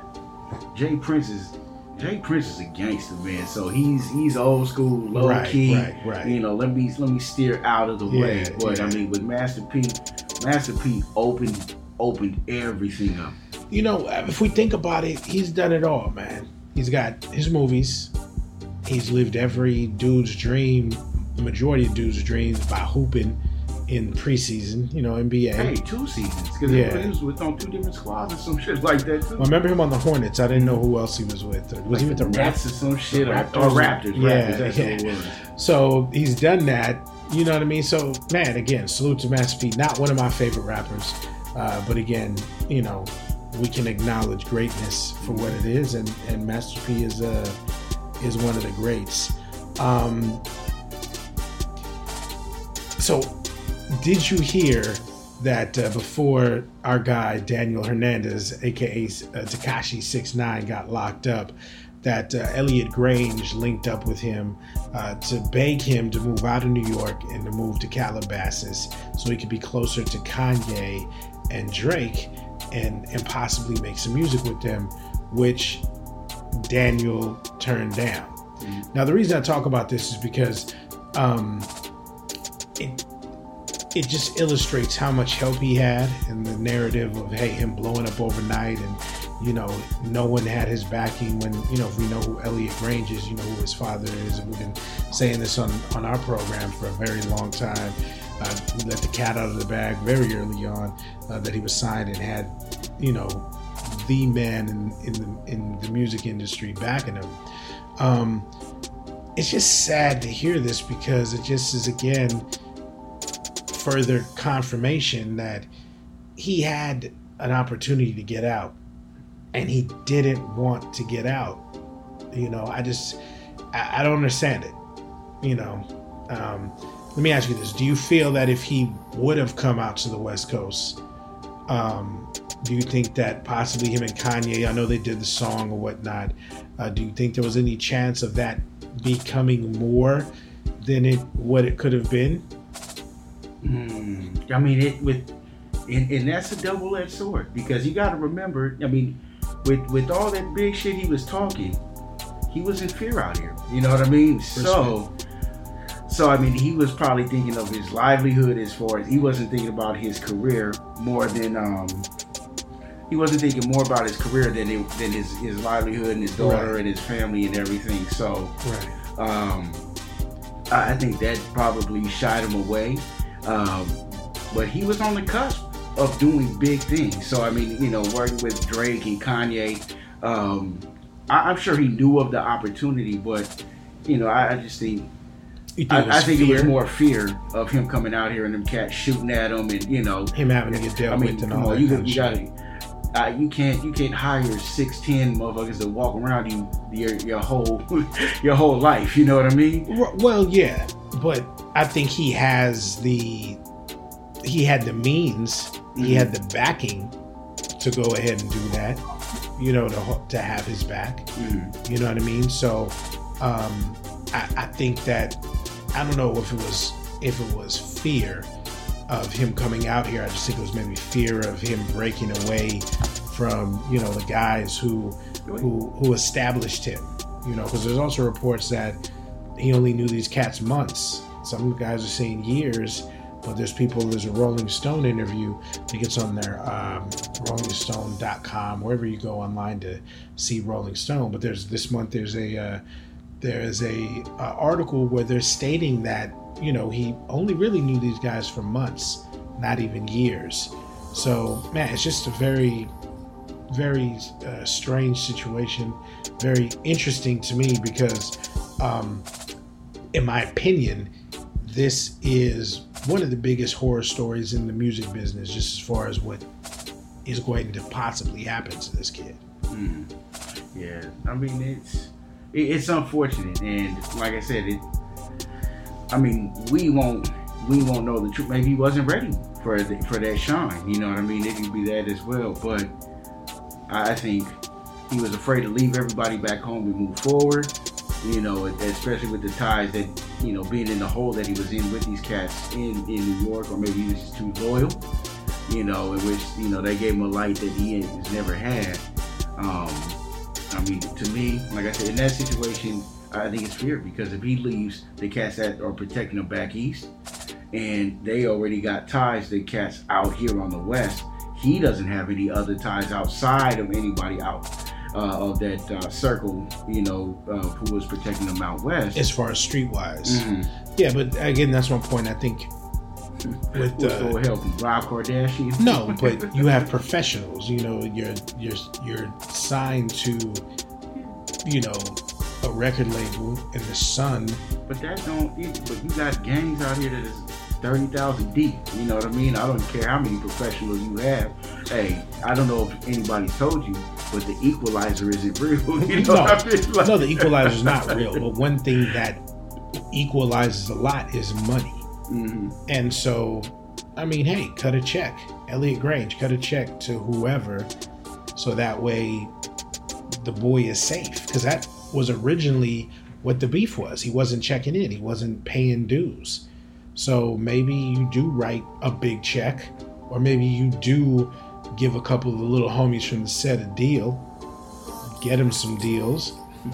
Jay Prince is Jay Prince is a gangster, man. So he's he's old school, low right, key. Right, right. You know, let me let me steer out of the yeah, way. But yeah. I mean, with Master P, Master P opened opened everything up. You know, if we think about it, he's done it all, man. He's got his movies. He's lived every dude's dream, the majority of dudes' dreams by hooping in preseason, you know, N B A. Hey, two seasons. Because yeah. he was with on two different squads or some shit like that, too. Well, I remember him on the Hornets. I didn't know who else he was with. Was like he with the, the Nets or some shit? Raptors? Or Raptors. Yeah, Raptors, that's yeah. what it was. So he's done that, you know what I mean? So, man, again, salute to Master P. Not one of my favorite rappers, uh, but again, you know, we can acknowledge greatness for what it is, and, and Master P is, uh, is one of the greats. Um, so, did you hear that uh, before our guy Daniel Hernandez, aka uh, Tekashi six nine, got locked up, that uh, Elliot Grange linked up with him uh, to beg him to move out of New York and to move to Calabasas so he could be closer to Kanye and Drake and, and possibly make some music with them, which Daniel turned down. Mm-hmm. Now, the reason I talk about this is because um, it it just illustrates how much help he had in the narrative of, hey, him blowing up overnight, and, you know, no one had his backing when, you know, if we know who Elliot Grange is, you know who his father is, and we've been saying this on, on our program for a very long time. Uh, we let the cat out of the bag very early on, uh, that he was signed and had, you know, the man in, in, the, in the music industry backing him. Um, it's just sad to hear this because it just is, again, further confirmation that he had an opportunity to get out and he didn't want to get out. You know, I just, I, I don't understand it. You know, um, let me ask you this. Do you feel that if he would have come out to the West Coast, um, do you think that possibly him and Kanye, I know they did the song or whatnot, uh, do you think there was any chance of that becoming more than it what it could have been? Mm, I mean, it with, and, and that's a double-edged sword because you got to remember. I mean, with with all that big shit he was talking, he was in fear out here. You know what I mean? So, so I mean, he was probably thinking of his livelihood as far as he wasn't thinking about his career more than um. He wasn't thinking more about his career than it, than his, his livelihood and his daughter right. and his family and everything. So, right. um, I, I think that probably shied him away. Um, but he was on the cusp of doing big things. So, I mean, you know, working with Drake and Kanye, um, I, I'm sure he knew of the opportunity, but, you know, I, I just think, I, I think fear? it was more fear of him coming out here and them cats shooting at him and, you know. Him having to get dealt I mean, with and come all on, that you, kind you of gotta, Uh, you can't you can't hire six ten motherfuckers to walk around you your your whole your whole life. You know what I mean? Well, yeah, but I think he has the he had the means, mm-hmm. he had the backing to go ahead and do that. You know, to to have his back. Mm-hmm. You know what I mean? So, um, I, I think that I don't know if it was if it was fear of him coming out here. I just think it was maybe fear of him breaking away from, you know, the guys who who who established him. You know, because there's also reports that he only knew these cats months. Some guys are saying years, but there's people. There's a Rolling Stone interview. I think it's on their um, rolling stone dot com, wherever you go online to see Rolling Stone. But there's this month there's a uh, there's a uh, article where they're stating that, you know, he only really knew these guys for months, not even years. So, man, it's just a very, very uh, strange situation. Very interesting to me because, um, in my opinion, this is one of the biggest horror stories in the music business, just as far as what is going to possibly happen to this kid. Mm. Yeah, I mean, it's it's unfortunate, and like I said, it. I mean, we won't we won't know the truth. Maybe he wasn't ready for the, for that shine. You know what I mean? It could be that as well. But I think he was afraid to leave everybody back home and move forward. You know, especially with the ties that, you know, being in the hole that he was in with these cats in, in New York, or maybe he was just too loyal. You know, in which, you know, they gave him a light that he has never had. Um, I mean, to me, like I said, in that situation, I think it's fear, because if he leaves the cats that are protecting him back east, and they already got ties to cats out here on the west, he doesn't have any other ties outside of anybody out uh, of that uh, circle, you know, uh, who was protecting them out west. As far as streetwise. Mm-hmm. Yeah, but again, that's one point I think with uh, helping Rob Kardashian. No, but you have professionals. You know, you're you're you're signed to, you know, a record label in the Sun. But that don't. But you got gangs out here that is thirty thousand deep. You know what I mean? I don't care how many professionals you have. Hey, I don't know if anybody told you, but the equalizer isn't real. You know no, what I mean? Like, no, the equalizer is not real. But one thing that equalizes a lot is money. Mm-hmm. And so, I mean, hey, cut a check. Elliot Grange, cut a check to whoever, so that way the boy is safe. Because that was originally what the beef was. He wasn't checking in. He wasn't paying dues. So maybe you do write a big check, or maybe you do give a couple of the little homies from the set a deal, get him some deals.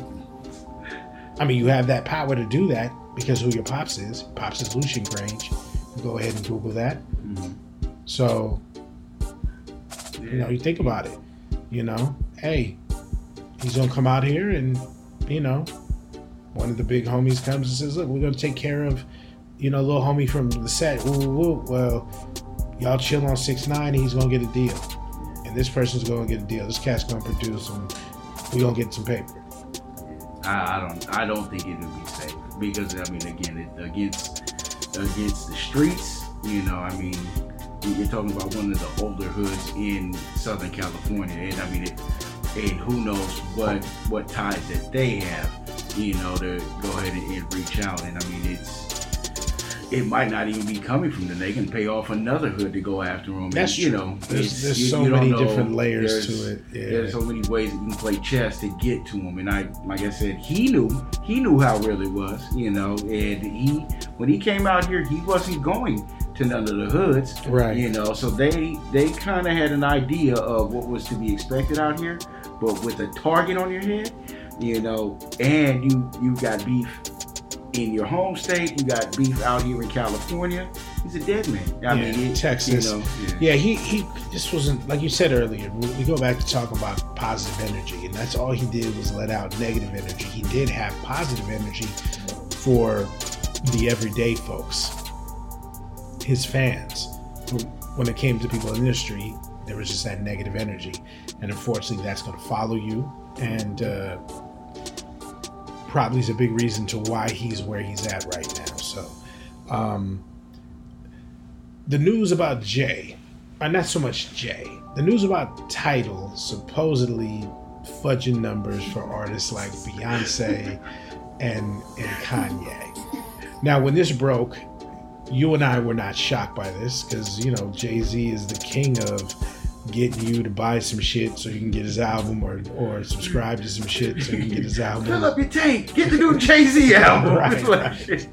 I mean, you have that power to do that because who your pops is. Pops is Lucian Grange. Go ahead and Google that. Mm-hmm. So, you know, you think about it. You know, hey, he's going to come out here and, you know, one of the big homies comes and says, look, we're going to take care of, you know, little homie from the set. Woo, woo, woo. Well, y'all chill on six nine and he's going to get a deal. And this person's going to get a deal. This cat's going to produce and we're going to get some paper. I, I don't I don't think it would be safe. Because, I mean, again, it, against against the streets, you know, I mean, you're talking about one of the older hoods in Southern California. And, I mean, it, and who knows what what ties that they have, you know, to go ahead and, and reach out. And, I mean, it's it might not even be coming from them. They can pay off another hood to go after them. That's and, you true. know, there's, there's you, so you many know, different layers there's, to it. Yeah. There's so many ways that you can play chess to get to them. And I, like I said, he knew he knew how real it was, you know. And he, when he came out here, he wasn't going to none of the hoods, right? You know, so they they kind of had an idea of what was to be expected out here, but with a target on your head, you know, and you you got beef in your home state, you got beef out here in California. He's a dead man. I yeah, mean, it, Texas. You know, yeah. yeah, he he. This wasn't like you said earlier. We go back to talk about positive energy, and that's all he did was let out negative energy. He did have positive energy for the everyday folks, his fans. When it came to people in the industry, there was just that negative energy, and unfortunately, that's going to follow you. And uh, probably is a big reason to why he's where he's at right now. So, um, the news about Jay, uh, not so much Jay. The news about Tidal supposedly fudging numbers for artists like Beyonce and and Kanye. Now, when this broke, you and I were not shocked by this because, you know, Jay-Z is the king of getting you to buy some shit so you can get his album, or or subscribe to some shit so you can get his album. Fill up your tank. Get the new Jay-Z album. Right, right.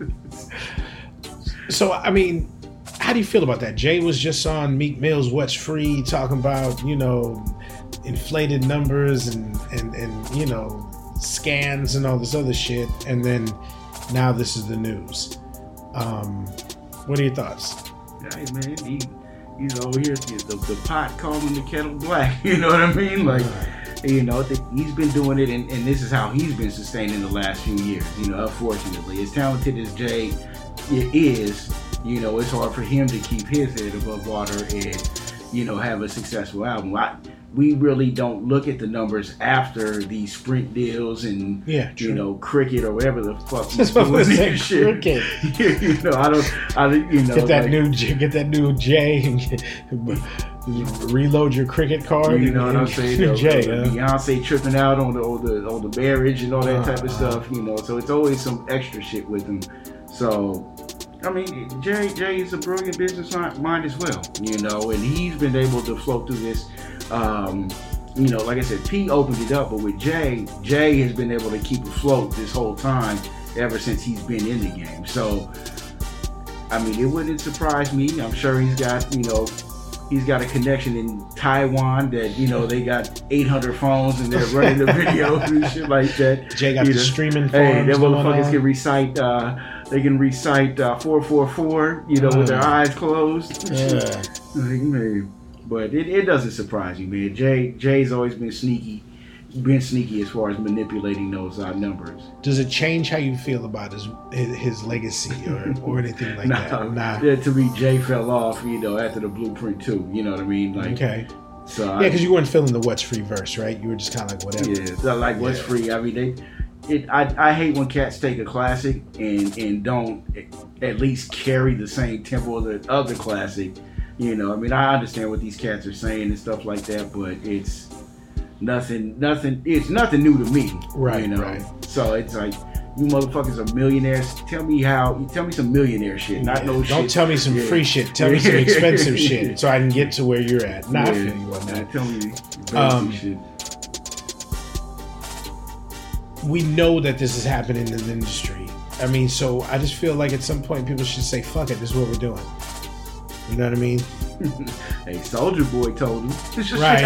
So, I mean, how do you feel about that? Jay was just on Meek Mill's What's Free talking about, you know, inflated numbers and, and, and, you know, scans and all this other shit. And then now this is the news. Um, what are your thoughts? Hey, man, he, he's over here, the, the pot calling the kettle black. You know what I mean? Like, you know, the, he's been doing it, and, and this is how he's been sustaining the last few years. You know, unfortunately, as talented as Jay is, you know, it's hard for him to keep his head above water and, you know, have a successful album. I, we really don't look at the numbers after these Sprint deals and, yeah, you know, Cricket or whatever the fuck he's doing this shit. Cricket. You know, I don't, I you know, get that like, new, get that new J and get, reload your Cricket card. You know and, what I'm saying? And Jay, uh, huh? Beyonce tripping out on the on the on the marriage and all that uh, type of stuff. You know, so it's always some extra shit with him. So, I mean, Jay Jay is a brilliant business mind as well. You know, and he's been able to flow through this. Um, you know, like I said, P opened it up, but with Jay, Jay has been able to keep afloat this whole time ever since he's been in the game. So, I mean, it wouldn't surprise me. I'm sure he's got, you know, he's got a connection in Taiwan that, you know, they got eight hundred phones and they're running the videos and shit like that. Jay got you the know, streaming phones. Hey, them motherfuckers can recite, uh, they can recite uh, four four four, you know, uh, with their eyes closed. Yeah. Like, man. But it, it doesn't surprise you, man. Jay Jay's always been sneaky, been sneaky as far as manipulating those uh, numbers. Does it change how you feel about his his, his legacy or, or anything like nah, that? Nah. Yeah, to me, Jay fell off, you know, after the Blueprint two. You know what I mean? Like, okay. So yeah, because you weren't feeling the What's Free verse, right? You were just kind of like whatever. Yeah, like What's yeah. Free. I mean, they. It, I, I hate when cats take a classic and, and don't at least carry the same tempo of the other classic. You know, I mean, I understand what these cats are saying and stuff like that, but it's nothing, nothing, it's nothing new to me. Right, you know? right. So it's like, you motherfuckers are millionaires. Tell me how, tell me some millionaire shit, not yeah. no Don't shit. Don't tell me some yeah. free shit. Tell me some expensive shit so I can get to where you're at. Nah, yeah. I feel you on that. Tell me um, shit. We know that this is happening in the industry. I mean, so I just feel like at some point people should say, fuck it, this is what we're doing. You know what I mean? Hey, Soulja Boy told him. Right.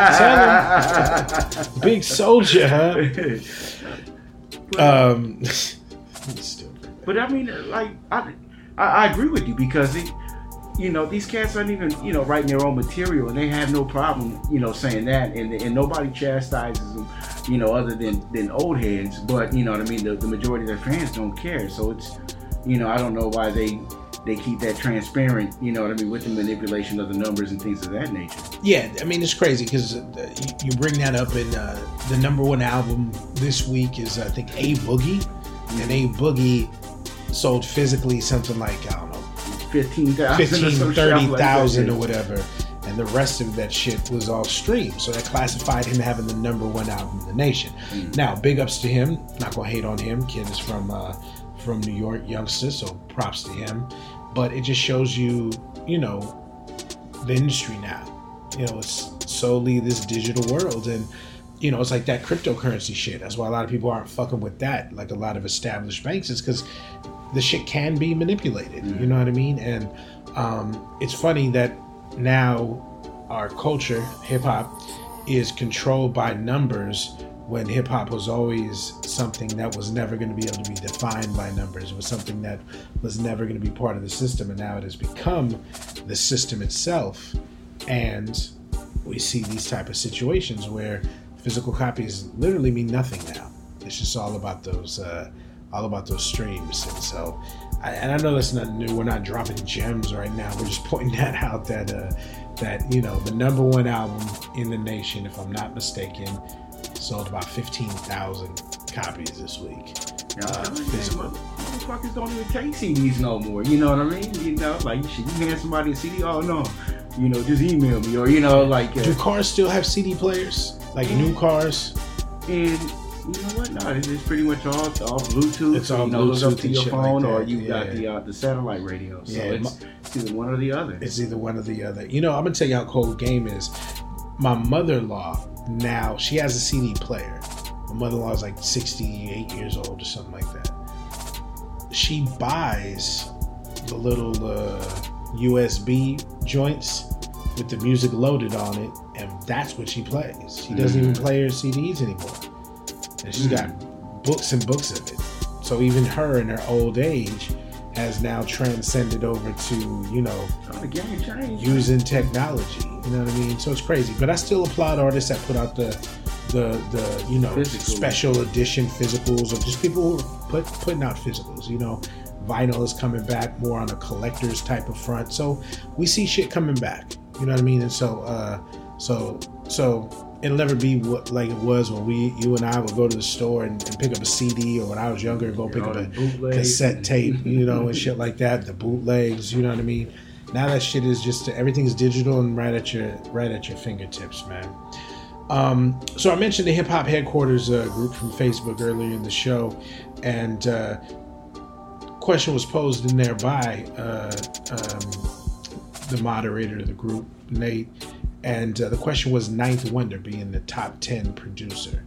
Tell him. Big Soldier, huh? But, um, but I mean, like, I, I, I agree with you because, it, you know, these cats aren't even, you know, writing their own material and they have no problem, you know, saying that. And, and nobody chastises them, you know, other than, than old heads. But, you know what I mean? The, the majority of their fans don't care. So it's, you know, I don't know why they... they keep that transparent, you know what I mean, with the manipulation of the numbers and things of that nature. Yeah, I mean, it's crazy because uh, you bring that up, and uh, the number one album this week is, I think, A Boogie, mm-hmm. and A Boogie sold physically something like, I don't know, fifteen thousand, fifteen, thirty thousand or whatever, and the rest of that shit was all streamed, so that classified him having the number one album in the nation. Mm-hmm. Now, big ups to him, not gonna hate on him, kid is from, uh, from New York, youngster, so props to him. But it just shows you, you know, the industry now. You know, it's solely this digital world. And, you know, it's like that cryptocurrency shit. That's why a lot of people aren't fucking with that, like a lot of established banks. It's because the shit can be manipulated. Mm-hmm. You know what I mean? And um, it's funny that now our culture, hip-hop, is controlled by numbers when hip-hop was always something that was never going to be able to be defined by numbers. It was something that was never going to be part of the system, and now it has become the system itself. And we see these type of situations where physical copies literally mean nothing now. It's just all about those uh, all about those streams. And so, I, and I know that's not new. We're not dropping gems right now. We're just pointing that out that, uh, that you know, the number one album in the nation, if I'm not mistaken, sold about fifteen thousand copies this week. Yeah, uh, motherfuckers don't even take C Ds no more. You know what I mean? You know, like you should you hand somebody a C D? Oh no, you know, just email me, or you know, like. Uh, Do cars still have C D players? Like yeah. new cars? And you know what? No, it's pretty much all all Bluetooth. It's all you know, Bluetooth up to your phone, like or you yeah. got the uh, the satellite radio. So yeah, it's, it's either one or the other. It's either one or the other. You know, I'm gonna tell you how cold game is. My mother-in-law now, she has a C D player. My mother-in-law is like sixty-eight years old or something like that. She buys the little uh, U S B joints with the music loaded on it, and that's what she plays. She doesn't mm-hmm. even play her C Ds anymore. And she's mm-hmm. got books and books of it. So even her in her old age has now transcended over to, you know, oh, the game changed. Using technology. You know what I mean? So it's crazy. But I still applaud artists that put out the the the you know Physical. special edition physicals, or just people who are put putting out physicals. You know, vinyl is coming back more on a collector's type of front. So we see shit coming back. You know what I mean? And so uh, so so it'll never be what like it was when we you and I would go to the store and, and pick up a C D, or when I was younger, go pick up a cassette tape, you know, and shit like that. The bootlegs, you know what I mean? Now that shit is just everything's digital and right at your right at your fingertips, man. Um, so I mentioned the Hip Hop Headquarters uh, group from Facebook earlier in the show, and uh, question was posed in there by uh, um, the moderator of the group, Nate, and uh, the question was Ninth Wonder being the top ten producer.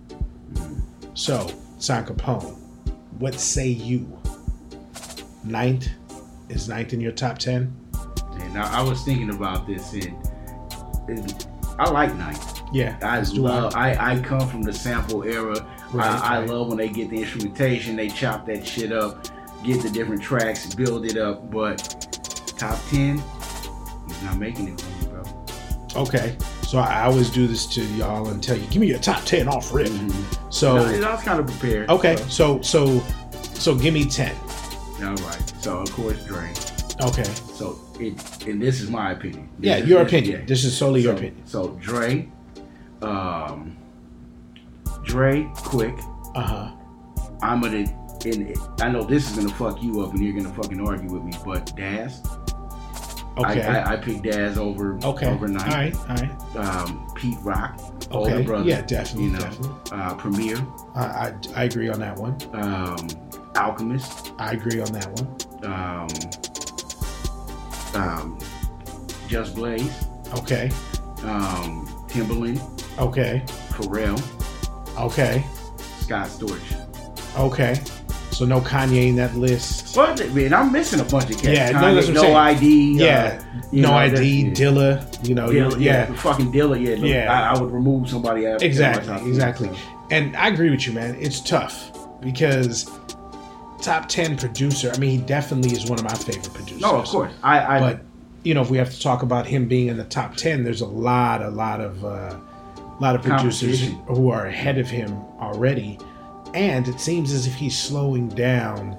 So, San Capone, what say you? Ninth? Is Ninth in your top ten? And I, I was thinking about this, and, and I like Ninth. Yeah, I love. I, I come from the sample era. Right, I, right. I love when they get the instrumentation, they chop that shit up, get the different tracks, build it up. But top ten, he's not making it for me, bro. Okay, so I always do this to y'all and tell you, give me your top ten off rip. Mm-hmm. So no, I was kind of prepared. Okay, so so so give me ten. All right. So of course, Dre. Okay. So it, and this is my opinion. This yeah, is, your this, opinion. Yeah. This is solely so, your opinion. So Dre, um, Dre, Quick. Uh huh. I'm gonna. And I know this is gonna fuck you up, and you're gonna fucking argue with me, but Daz. Okay. I, I, I picked Daz over okay. overnight. All right. All right. Um, Pete Rock. Okay. Older brother. Yeah, definitely. You know, definitely. Uh, Premier. I, I I agree on that one. Um, Alchemist. I agree on that one. Um, um, Just Blaze. Okay. Um, Timberland. Okay. Pharrell. Okay. Scott Storch. Okay. So no Kanye in that list. Well, man, I'm missing a bunch of cats. Yeah, Kanye, no, that's what I'm no saying. I D. Yeah, uh, no know, I D. Dilla. You know, Dilla, yeah, yeah, fucking Dilla. Yeah, look, yeah. I, I would remove somebody after. Exactly, exactly. And I agree with you, man. It's tough because top ten producer. I mean, he definitely is one of my favorite producers. No, of course. I, I but you know, if we have to talk about him being in the top ten, there's a lot, a lot of, uh, lot of producers who are ahead of him already. And it seems as if he's slowing down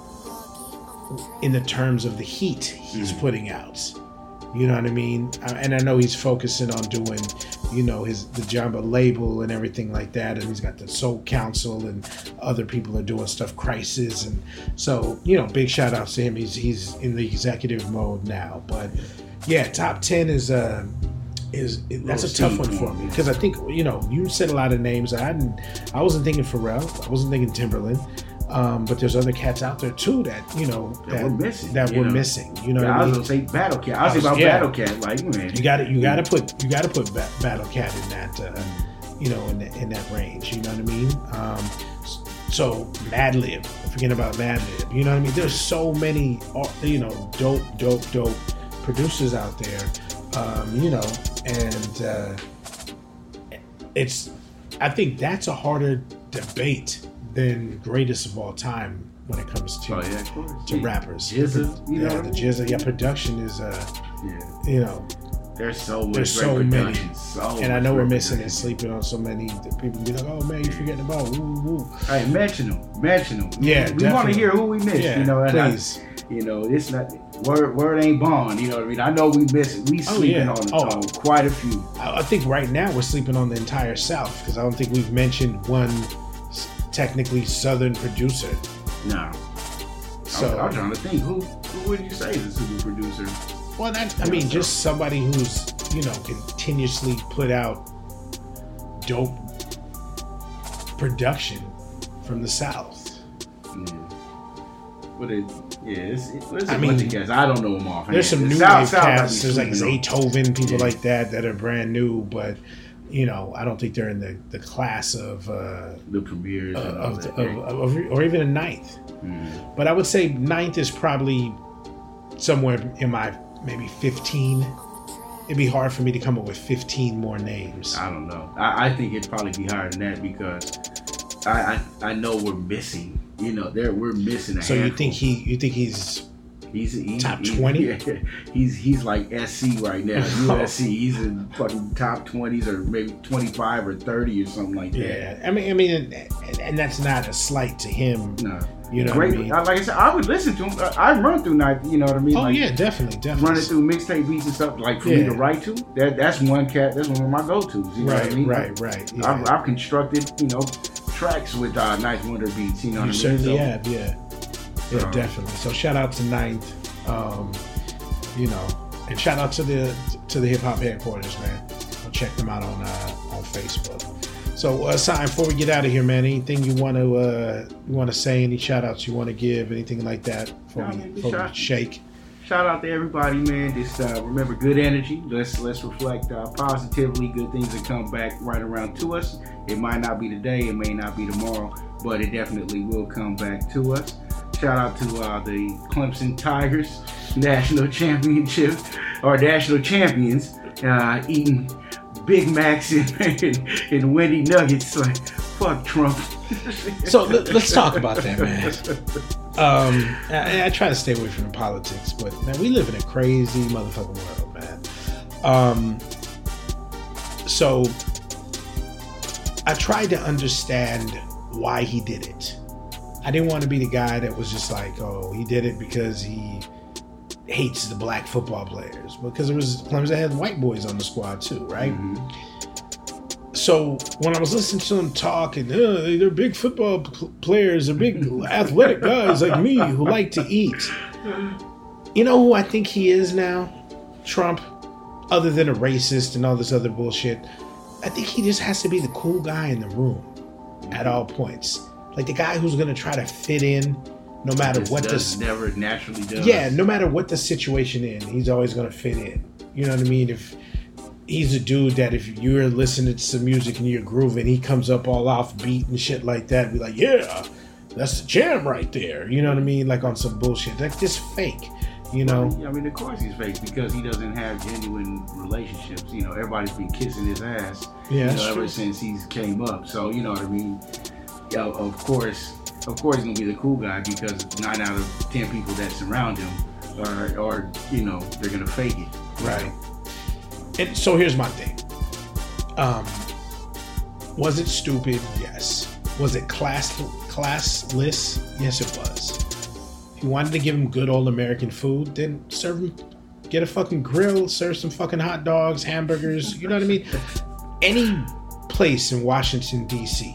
in the terms of the heat he's mm. putting out. You know what I mean? And I know he's focusing on doing, you know, his the Jamba label and everything like that. And he's got the Soul Council and other people are doing stuff, Crisis. And so, you know, big shout outs to him. He's he's in the executive mode now. But yeah, top ten is uh is that's a tough one for me because I think, you know, you said a lot of names. I hadn't, I wasn't thinking Pharrell. I wasn't thinking Timberland. Um, but there's other cats out there too that, you know, that, that we're missing. That we're know? missing. You know, yeah, what I I was mean? gonna say Battle Cat. I was, I was about yeah. Battle Cat. Like, man, you got to you got to put you got to put ba- Battle Cat in that, uh, you know, in the, in that range. You know what I mean? Um, so Madlib, forget about Madlib. You know what I mean? There's so many, you know, dope, dope, dope producers out there. Um, you know, and uh, it's. I think that's a harder debate than greatest of all time when it comes to oh, yeah, of course. to yeah. rappers. G Z A, you yeah, know, the G Z A. Yeah, production is. Uh, yeah. You know. There's so much There's great so production. many. So and I know we're missing production. and sleeping on so many that people be like, oh man, you forgetting about woo woo. All right, mention them. Mention them. Yeah, we want to hear who we missed. Yeah, you know, and please. I, you know, it's not word. Word ain't bond. You know what I mean? I know we miss it. We Oh, sleeping yeah. on, Oh. on quite a few. I, I think right now we're sleeping on the entire South because I don't think we've mentioned one s- technically Southern producer. No. So I'm, I'm trying to think. Who who would you say is a super producer? Well, that's, I mean, just somebody who's, you know, continuously put out dope production from the South. Yeah. But it, yeah, it's, it's I a mean, bunch of guys. I don't know them off. There's some the new South, wave South cats. There's like sleeping on. Zaytoven, people Yeah. like that that are brand new, but you know, I don't think they're in the, the class of uh, the premieres uh, and all of, that, of, right? of, of, or even a ninth. Mm. But I would say ninth is probably somewhere in my maybe fifteen. It'd be hard for me to come up with fifteen more names. I don't know. I, I think it'd probably be higher than that because I I, I know we're missing. You know, there we're missing a So you handful. think he? You think he's? He's he, top he- twenty? Yeah, he's he's like S C right now. U S C. He's in fucking top twenties or maybe twenty-five or thirty or something like that. Yeah, I mean, I mean, and, and that's not a slight to him. No. You know Great. what I mean? Like I said, I would listen to him. I I run through night. You know what I mean? Oh like, yeah, definitely, definitely. running through mixtape beats and stuff. Like for me Yeah. to write to, that that's one cat. That's one of my go tos. You know Right, what I mean? right, right. Yeah. I've, I've constructed, you know, tracks with uh, Nice Wonder beats. You know You what I certainly mean? So, have, yeah. Yeah, Um, definitely. So shout out to Ninth, um, you know, and shout out to the to the hip hop headquarters, man. I'll check them out on uh, on Facebook. So, uh, Sign, before we get out of here, man, anything you want to uh, you want to say? Any shout outs you want to give? Anything like that before No, we, man, before we shout- shake? Shout out to everybody, man. Just uh, remember good energy. Let's let's reflect uh, positively. Good things that come back right around to us. It might not be today, it may not be tomorrow, but it definitely will come back to us. Shout out to uh, the Clemson Tigers national championship or national champions, uh, eating Big Macs and, and, and Wendy Nuggets. Like fuck Trump. So let, let's talk about that, man. Um, I, I try to stay away from the politics, but man, we live in a crazy motherfucking world, man. Um, so I tried to understand why he did it. I didn't want to be the guy that was just like, oh, he did it because he hates the black football players, because it was Clemson had white boys on the squad too, right? Mm-hmm. So when I was listening to them talk, and uh, they're big football p- players, they're big athletic guys like me who like to eat. You know who I think he is now? Trump, other than a racist and all this other bullshit. I think he just has to be the cool guy in the room at all points. Like the guy who's going to try to fit in no matter Just what does, the... never naturally does. Yeah, no matter what the situation is, he's always going to fit in. You know what I mean? If he's a dude that if you're listening to some music and you're grooving, he comes up all off beat and shit like that, be like, yeah, that's the jam right there. You know what I mean? Like on some bullshit. Like just fake, you know? I mean, of course he's fake because he doesn't have genuine relationships. You know, everybody's been kissing his ass. Yeah, you that's know, ever true. since he's came up. So you know what I mean. Yeah, of course, of course he's gonna be the cool guy because nine out of ten people that surround him are, are you know, they're gonna fake it. Right. And so here's my thing. Um, was it stupid? Yes. Was it class classless? Yes, it was. If you wanted to give him good old American food, then serve him, get a fucking grill, serve some fucking hot dogs, hamburgers, you know what I mean? Any place in Washington, D C,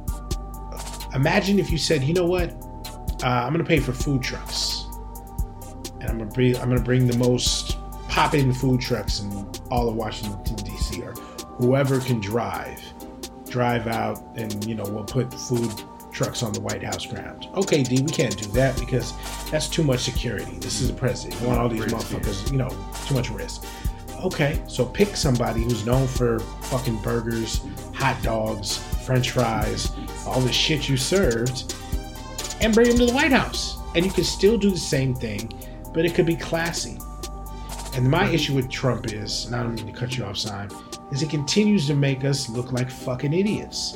imagine if you said, you know what, uh, I'm going to pay for food trucks. And I'm going to bring, I'm going to bring the most pop-in food trucks in all of Washington, D C, or whoever can drive, drive out and, you know, we'll put food trucks on the White House grounds. Okay, D, we can't do that because that's too much security. This is the president. You want all these motherfuckers, you know, too much risk. Okay, so pick somebody who's known for fucking burgers, hot dogs, French fries, all the shit you served, and bring them to the White House. And you can still do the same thing, but it could be classy. And my issue with Trump is, and I don't mean to cut you off, Simon, is he continues to make us look like fucking idiots.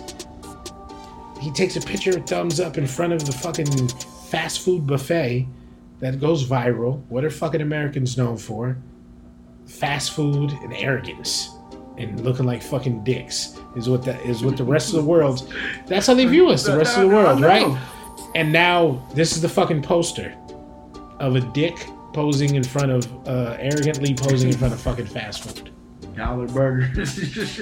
He takes a picture of thumbs up in front of the fucking fast food buffet that goes viral. What are fucking Americans known for? Fast food and arrogance and looking like fucking dicks is what that is what the rest of the world, that's how they view us, the rest of the world, right? And now this is the fucking poster of a dick posing in front of uh arrogantly posing in front of fucking fast food. Dollar burgers.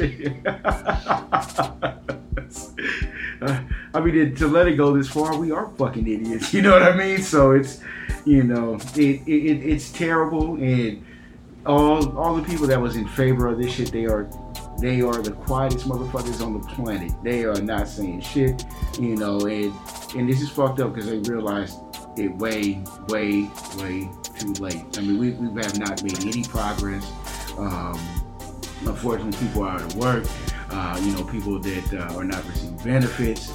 uh, I mean, to let it go this far, we are fucking idiots. You know what I mean? So it's, you know, it, it it's terrible, and all all the people that was in favor of this shit, they are they are the quietest motherfuckers on the planet. They are not saying shit, you know, and and this is fucked up because they realized it way, way, way too late. I mean, we, we have not made any progress. Um, unfortunately, people are out of work. Uh, you know, people that uh, are not receiving benefits.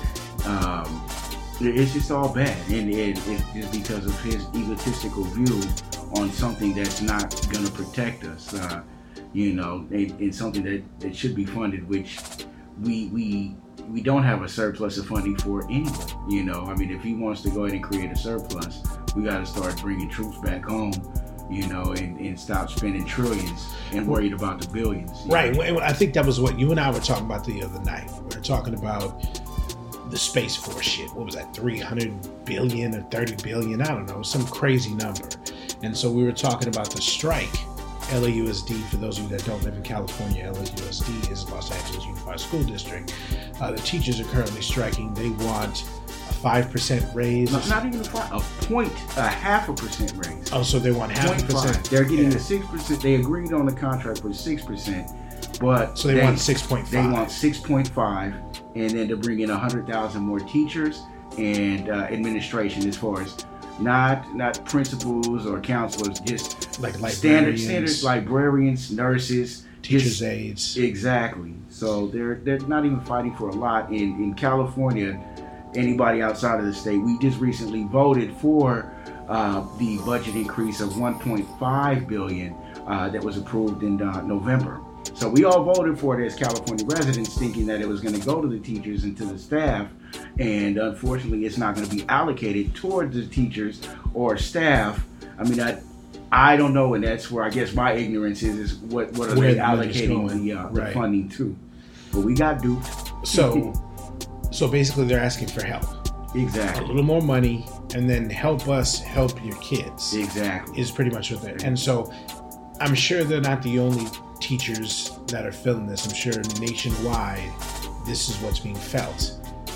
Um, it's just all bad, and it, it's just because of his egotistical view on something that's not going to protect us. Uh, you know, and, and something that, that should be funded, which we we we don't have a surplus of funding for anyway. You know, I mean, if he wants to go ahead and create a surplus, we got to start bringing troops back home. You know, and, and stop spending trillions and worried about the billions. Right. Know? I think that was what you and I were talking about the other night. We were talking about the Space Force shit. What was that? three hundred billion or thirty billion? I don't know. Some crazy number. And so we were talking about the strike. L A U S D, for those of you that don't live in California, L A U S D is Los Angeles Unified School District. Uh, the teachers are currently striking. They want a five percent raise. No, not even a five, a point, a half a percent raise. Oh, so they want half a percent. They're getting yeah. a six percent. They agreed on the contract for six percent, but so they, they want six point five. They want six point five, and then to bring in a hundred thousand more teachers and uh, administration, as far as not not principals or counselors, just like standard standards, librarians, nurses, teachers' just, aides. Exactly. So they're they're not even fighting for a lot. In in California, anybody outside of the state, we just recently voted for uh, the budget increase of one point five billion uh, that was approved in uh, November. So we all voted for it as California residents, thinking that it was going to go to the teachers and to the staff. And unfortunately, it's not going to be allocated towards the teachers or staff. I mean, I, I don't know, and that's where I guess my ignorance is, is what, what are where they allocating the, uh, right. the funding to? But we got duped. So, so basically they're asking for help. Exactly. A little more money, and then help us help your kids. Exactly. Is pretty much what they're, and so I'm sure they're not the only teachers that are feeling this. I'm sure nationwide, this is what's being felt.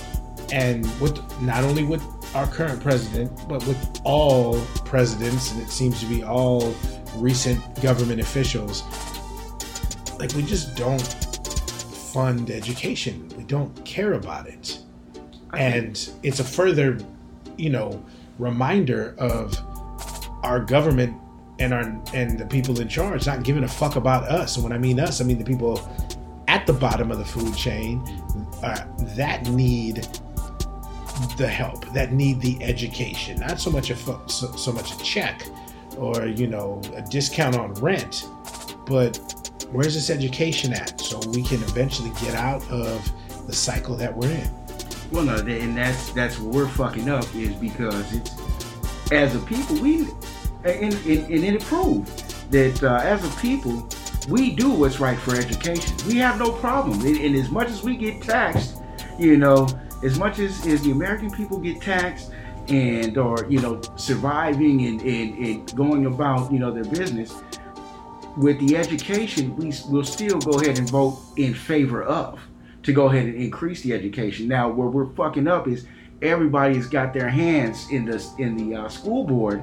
And with not only with our current president, but with all presidents, and it seems to be all recent government officials, like we just don't fund education. We don't care about it. And it's a further, you know, reminder of our government and our and the people in charge not giving a fuck about us. And when I mean us, I mean the people at the bottom of the food chain uh, that need the help, that need the education, not so much a so, so much a check or, you know, a discount on rent, but where's this education at so we can eventually get out of the cycle that we're in? Well, no, and that's that's where we're fucking up, is because it's, as a people, we and, and, and it proved that uh, as a people, we do what's right for education. We have no problem, and, and as much as we get taxed, you know, as much as, as the American people get taxed and or, you know, surviving and, and, and going about, you know, their business, with the education, we will still go ahead and vote in favor of, to go ahead and increase the education. Now, where we're fucking up is everybody's got their hands in the, in the uh, school board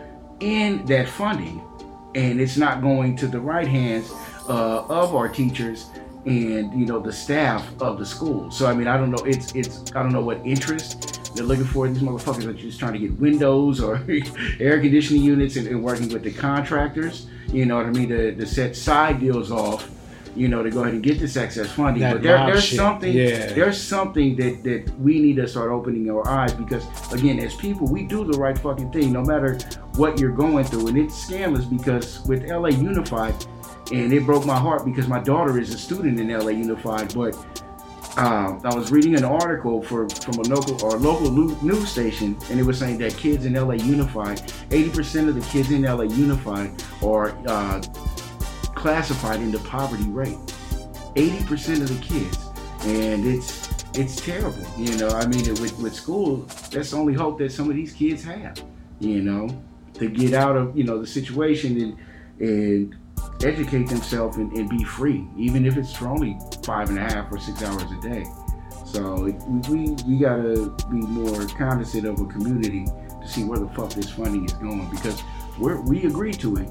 in that funding, and it's not going to the right hands uh, of our teachers and, you know, the staff of the school. So I mean, I don't know. It's it's I don't know what interest they're looking for. These motherfuckers are just trying to get windows or air conditioning units and, and working with the contractors. You know what I mean? To, to set side deals off, you know, to go ahead and get this excess funding. That but there, there's shit. something. Yeah. There's something that that we need to start opening our eyes, because again, as people, we do the right fucking thing, no matter what you're going through. And it's scandalous because with L A Unified. And it broke my heart because my daughter is a student in L A Unified. But uh, I was reading an article for from a local or local news station, and it was saying that kids in L A Unified, eighty percent of the kids in L A Unified are uh, classified in the poverty rate. eighty percent of the kids, and it's it's terrible. You know, I mean, with with school, that's the only hope that some of these kids have. You know, to get out of, you know, the situation and and educate themselves and, and be free, even if it's for only five and a half or six hours a day. So it, we we gotta be more cognizant of a community to see where the fuck this funding is going, because we're we agree to it.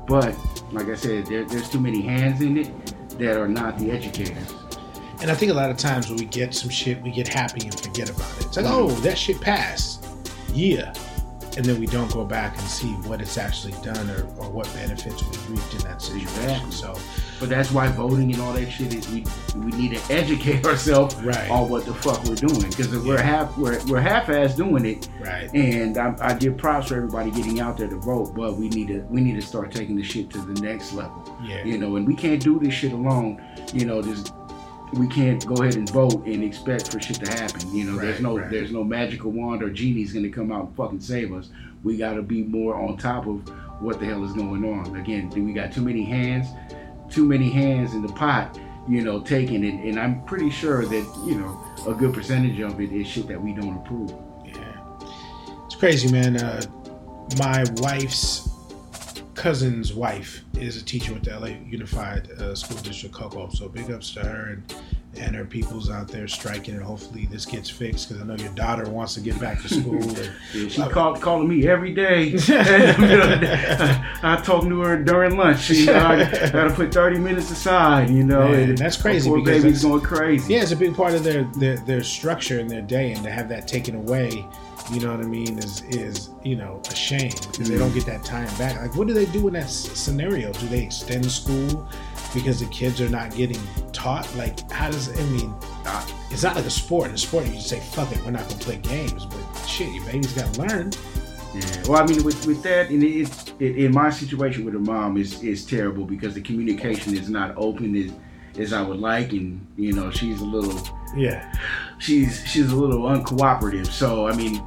But like I said, there, there's too many hands in it that are not the educators. And I think a lot of times when we get some shit, we get happy and forget about it. It's like, oh, that shit passed. Yeah. And then we don't go back and see what it's actually done or, or what benefits we reaped in that situation. Exactly. So, but that's why voting and all that shit is we we need to educate ourselves right. on what the fuck we're doing, because yeah. we're half we're we're half-ass doing it. Right. And I, I give props for everybody getting out there to vote, but we need to we need to start taking the shit to the next level. Yeah. You know, and we can't do this shit alone. You know, just we can't go ahead and vote and expect for shit to happen. You know, right, there's no right. there's no magical wand or genie's gonna come out and fucking save us. We got to be more on top of what the hell is going on. Again, we got too many hands, too many hands in the pot, you know, taking it. And I'm pretty sure that, you know, a good percentage of it is shit that we don't approve. Yeah. It's crazy, man. Uh, my wife's cousin's wife is a teacher with the L A Unified uh, School District Cocoa. So big ups to her and, and her peoples out there striking, and hopefully this gets fixed, because I know your daughter wants to get back to school. And, yeah, she uh, called calling me every day. I talking to her during lunch. You know, I gotta put thirty minutes aside. You know, man, and that's crazy. Poor because baby's going crazy. Yeah, it's a big part of their, their their structure in their day, and to have that taken away, you know what I mean, is is you know a shame, because mm-hmm. they don't get that time back. Like, what do they do in that s- scenario? Do they extend school because the kids are not getting taught? Like, how does I mean? It's not like a sport. In a sport, you just say, "Fuck it, we're not gonna play games." But shit, your baby's got to learn. Yeah. Well, I mean, with with that, and it's it, in my situation with her mom is is terrible, because the communication is not open as as I would like, and you know, she's a little yeah, she's she's a little uncooperative. So I mean.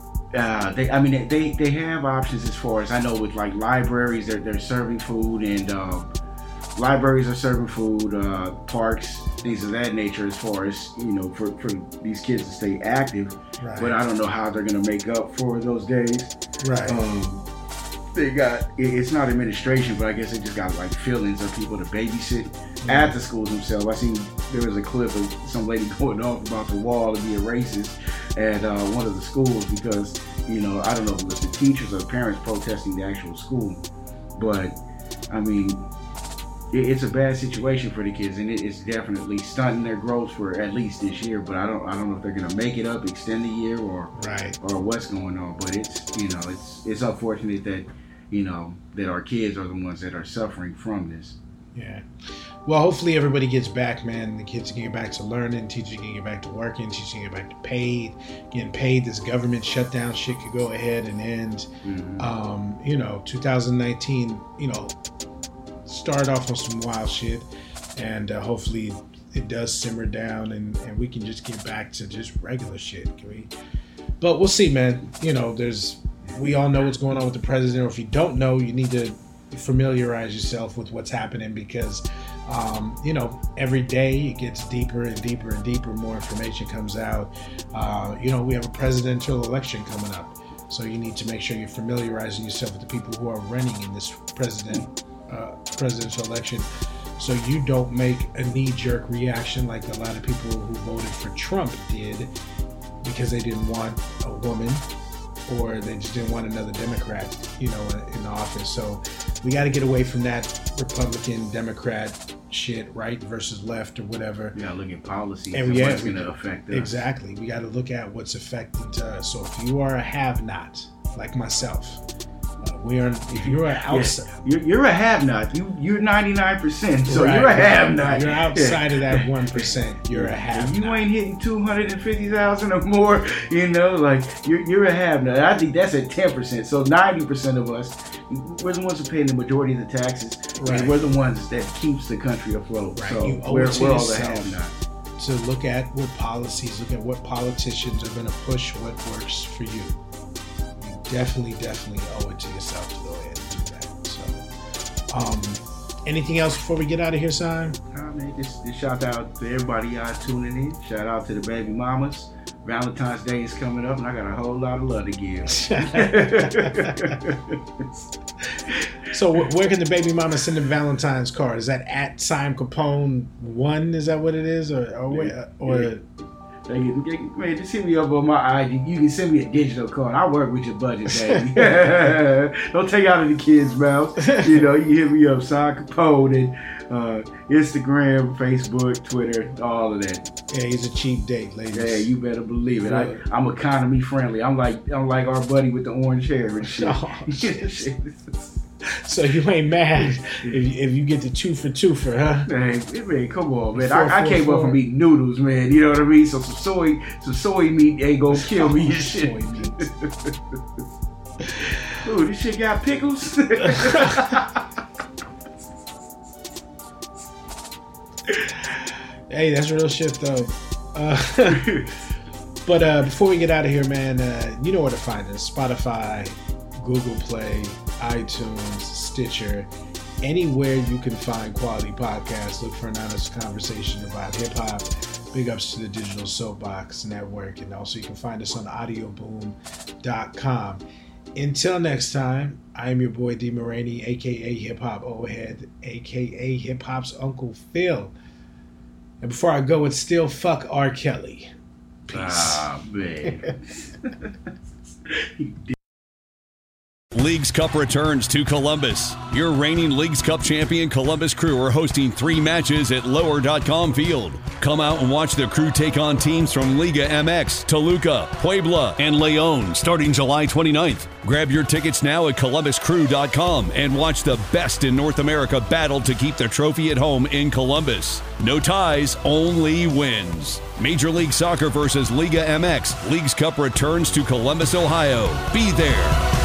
Uh, they, I mean, they, they have options as far as I know with like libraries. They're they're serving food, and uh, libraries are serving food, uh, parks, things of that nature. As far as you know, for, for these kids to stay active, right. But I don't know how they're gonna make up for those days. Right. Um, they got it, it's not administration, but I guess they just got like fill-ins of people to babysit mm-hmm. at the schools themselves. I seen there was a clip of some lady going off about the wall to be a racist at uh, one of the schools, because, you know, I don't know if it was the teachers or the parents protesting the actual school. But, I mean, it, it's a bad situation for the kids, and it, it's definitely stunting their growth for at least this year. But I don't I don't know if they're going to make it up, extend the year, or right. or what's going on. But it's, you know, it's it's unfortunate that, you know, that our kids are the ones that are suffering from this. Yeah. Well, hopefully everybody gets back, man. The kids can get back to learning, teachers can get back to working, teachers can get back to paid, getting paid. This government shutdown shit could go ahead and end. Mm-hmm. Um, you know, two thousand nineteen, you know, start off on some wild shit, and uh, hopefully it does simmer down, and, and we can just get back to just regular shit. Can we? But we'll see, man. You know, there's we all know what's going on with the president, or if you don't know, you need to familiarize yourself with what's happening, because um, you know, every day it gets deeper and deeper and deeper, more information comes out. Uh, you know, we have a presidential election coming up, so you need to make sure you're familiarizing yourself with the people who are running in this president uh, presidential election, so you don't make a knee-jerk reaction like a lot of people who voted for Trump did, because they didn't want a woman, or they just didn't want another Democrat, you know, in the office. So we got to get away from that Republican, Democrat shit, right versus left or whatever. We got to look at policies and, and yeah, what's going to affect us. Exactly. We got to look at what's affecting us. So if you are a have-not, like myself, uh, we are. If you're an outside, yeah, you're, you're a have-not. You you're ninety-nine percent. So right, you're a have-not. You're outside yeah. of that one percent. You're a have-not. You ain't hitting two hundred and fifty thousand or more. You know, like you're you're a have-not. I think that's at ten percent. So ninety percent of us, we're the ones who pay the majority of the taxes. Right. And we're the ones that keeps the country afloat. Right. So you owe we're, it to we're yourself all the have-not. to look at what policies, look at what politicians are going to push, what works for you. You definitely, definitely owe it to yourself to go ahead and do that. So, um, anything else before we get out of here, Simon? Nah, man, just, just shout out to everybody uh, tuning in. Shout out to the baby mamas. Valentine's Day is coming up, and I got a whole lot of love to give. So where can the baby mama send a Valentine's card? Is that at Simon Capone one? Is that what it is, or or, or, or Man, just hit me up on my I G. You can send me a digital card. I work with your budget, baby. Don't take out of the kids' mouth. You know, you can hit me up, Sean Capone, and uh, Instagram, Facebook, Twitter, all of that. Yeah, he's a cheap date, ladies. Yeah, you better believe it. I, I'm economy friendly. I'm like I'm like our buddy with the orange hair and shit. Oh, so you ain't mad if you, if you get the two for two for, huh? Man, man, come on, man. Four, I, I came four. up from eating noodles, man. You know what I mean? So some soy, some soy meat ain't gonna kill me. And shit. Soy meat. Ooh, this shit got pickles. Hey, that's real shit though. Uh, but uh, before we get out of here, man, uh, you know where to find us: Spotify, Google Play, iTunes, Stitcher, anywhere you can find quality podcasts. Look for an honest conversation about hip hop. Big ups to the Digital Soapbox Network, and also you can find us on audio boom dot com. Until next time, I am your boy D. Maraney, aka Hip Hop O-Head, aka Hip Hop's Uncle Phil. And before I go, it's still fuck R. Kelly. Peace. Ah, man. Leagues Cup returns to Columbus. Your reigning Leagues Cup champion Columbus Crew are hosting three matches at lower dot com field. Come out and watch the Crew take on teams from Liga M X, Toluca, Puebla, and Leon starting July twenty-ninth. Grab your tickets now at columbus crew dot com and watch the best in North America battle to keep the trophy at home in Columbus. No ties, only wins. Major League Soccer versus Liga M X. Leagues Cup returns to Columbus, Ohio. Be there.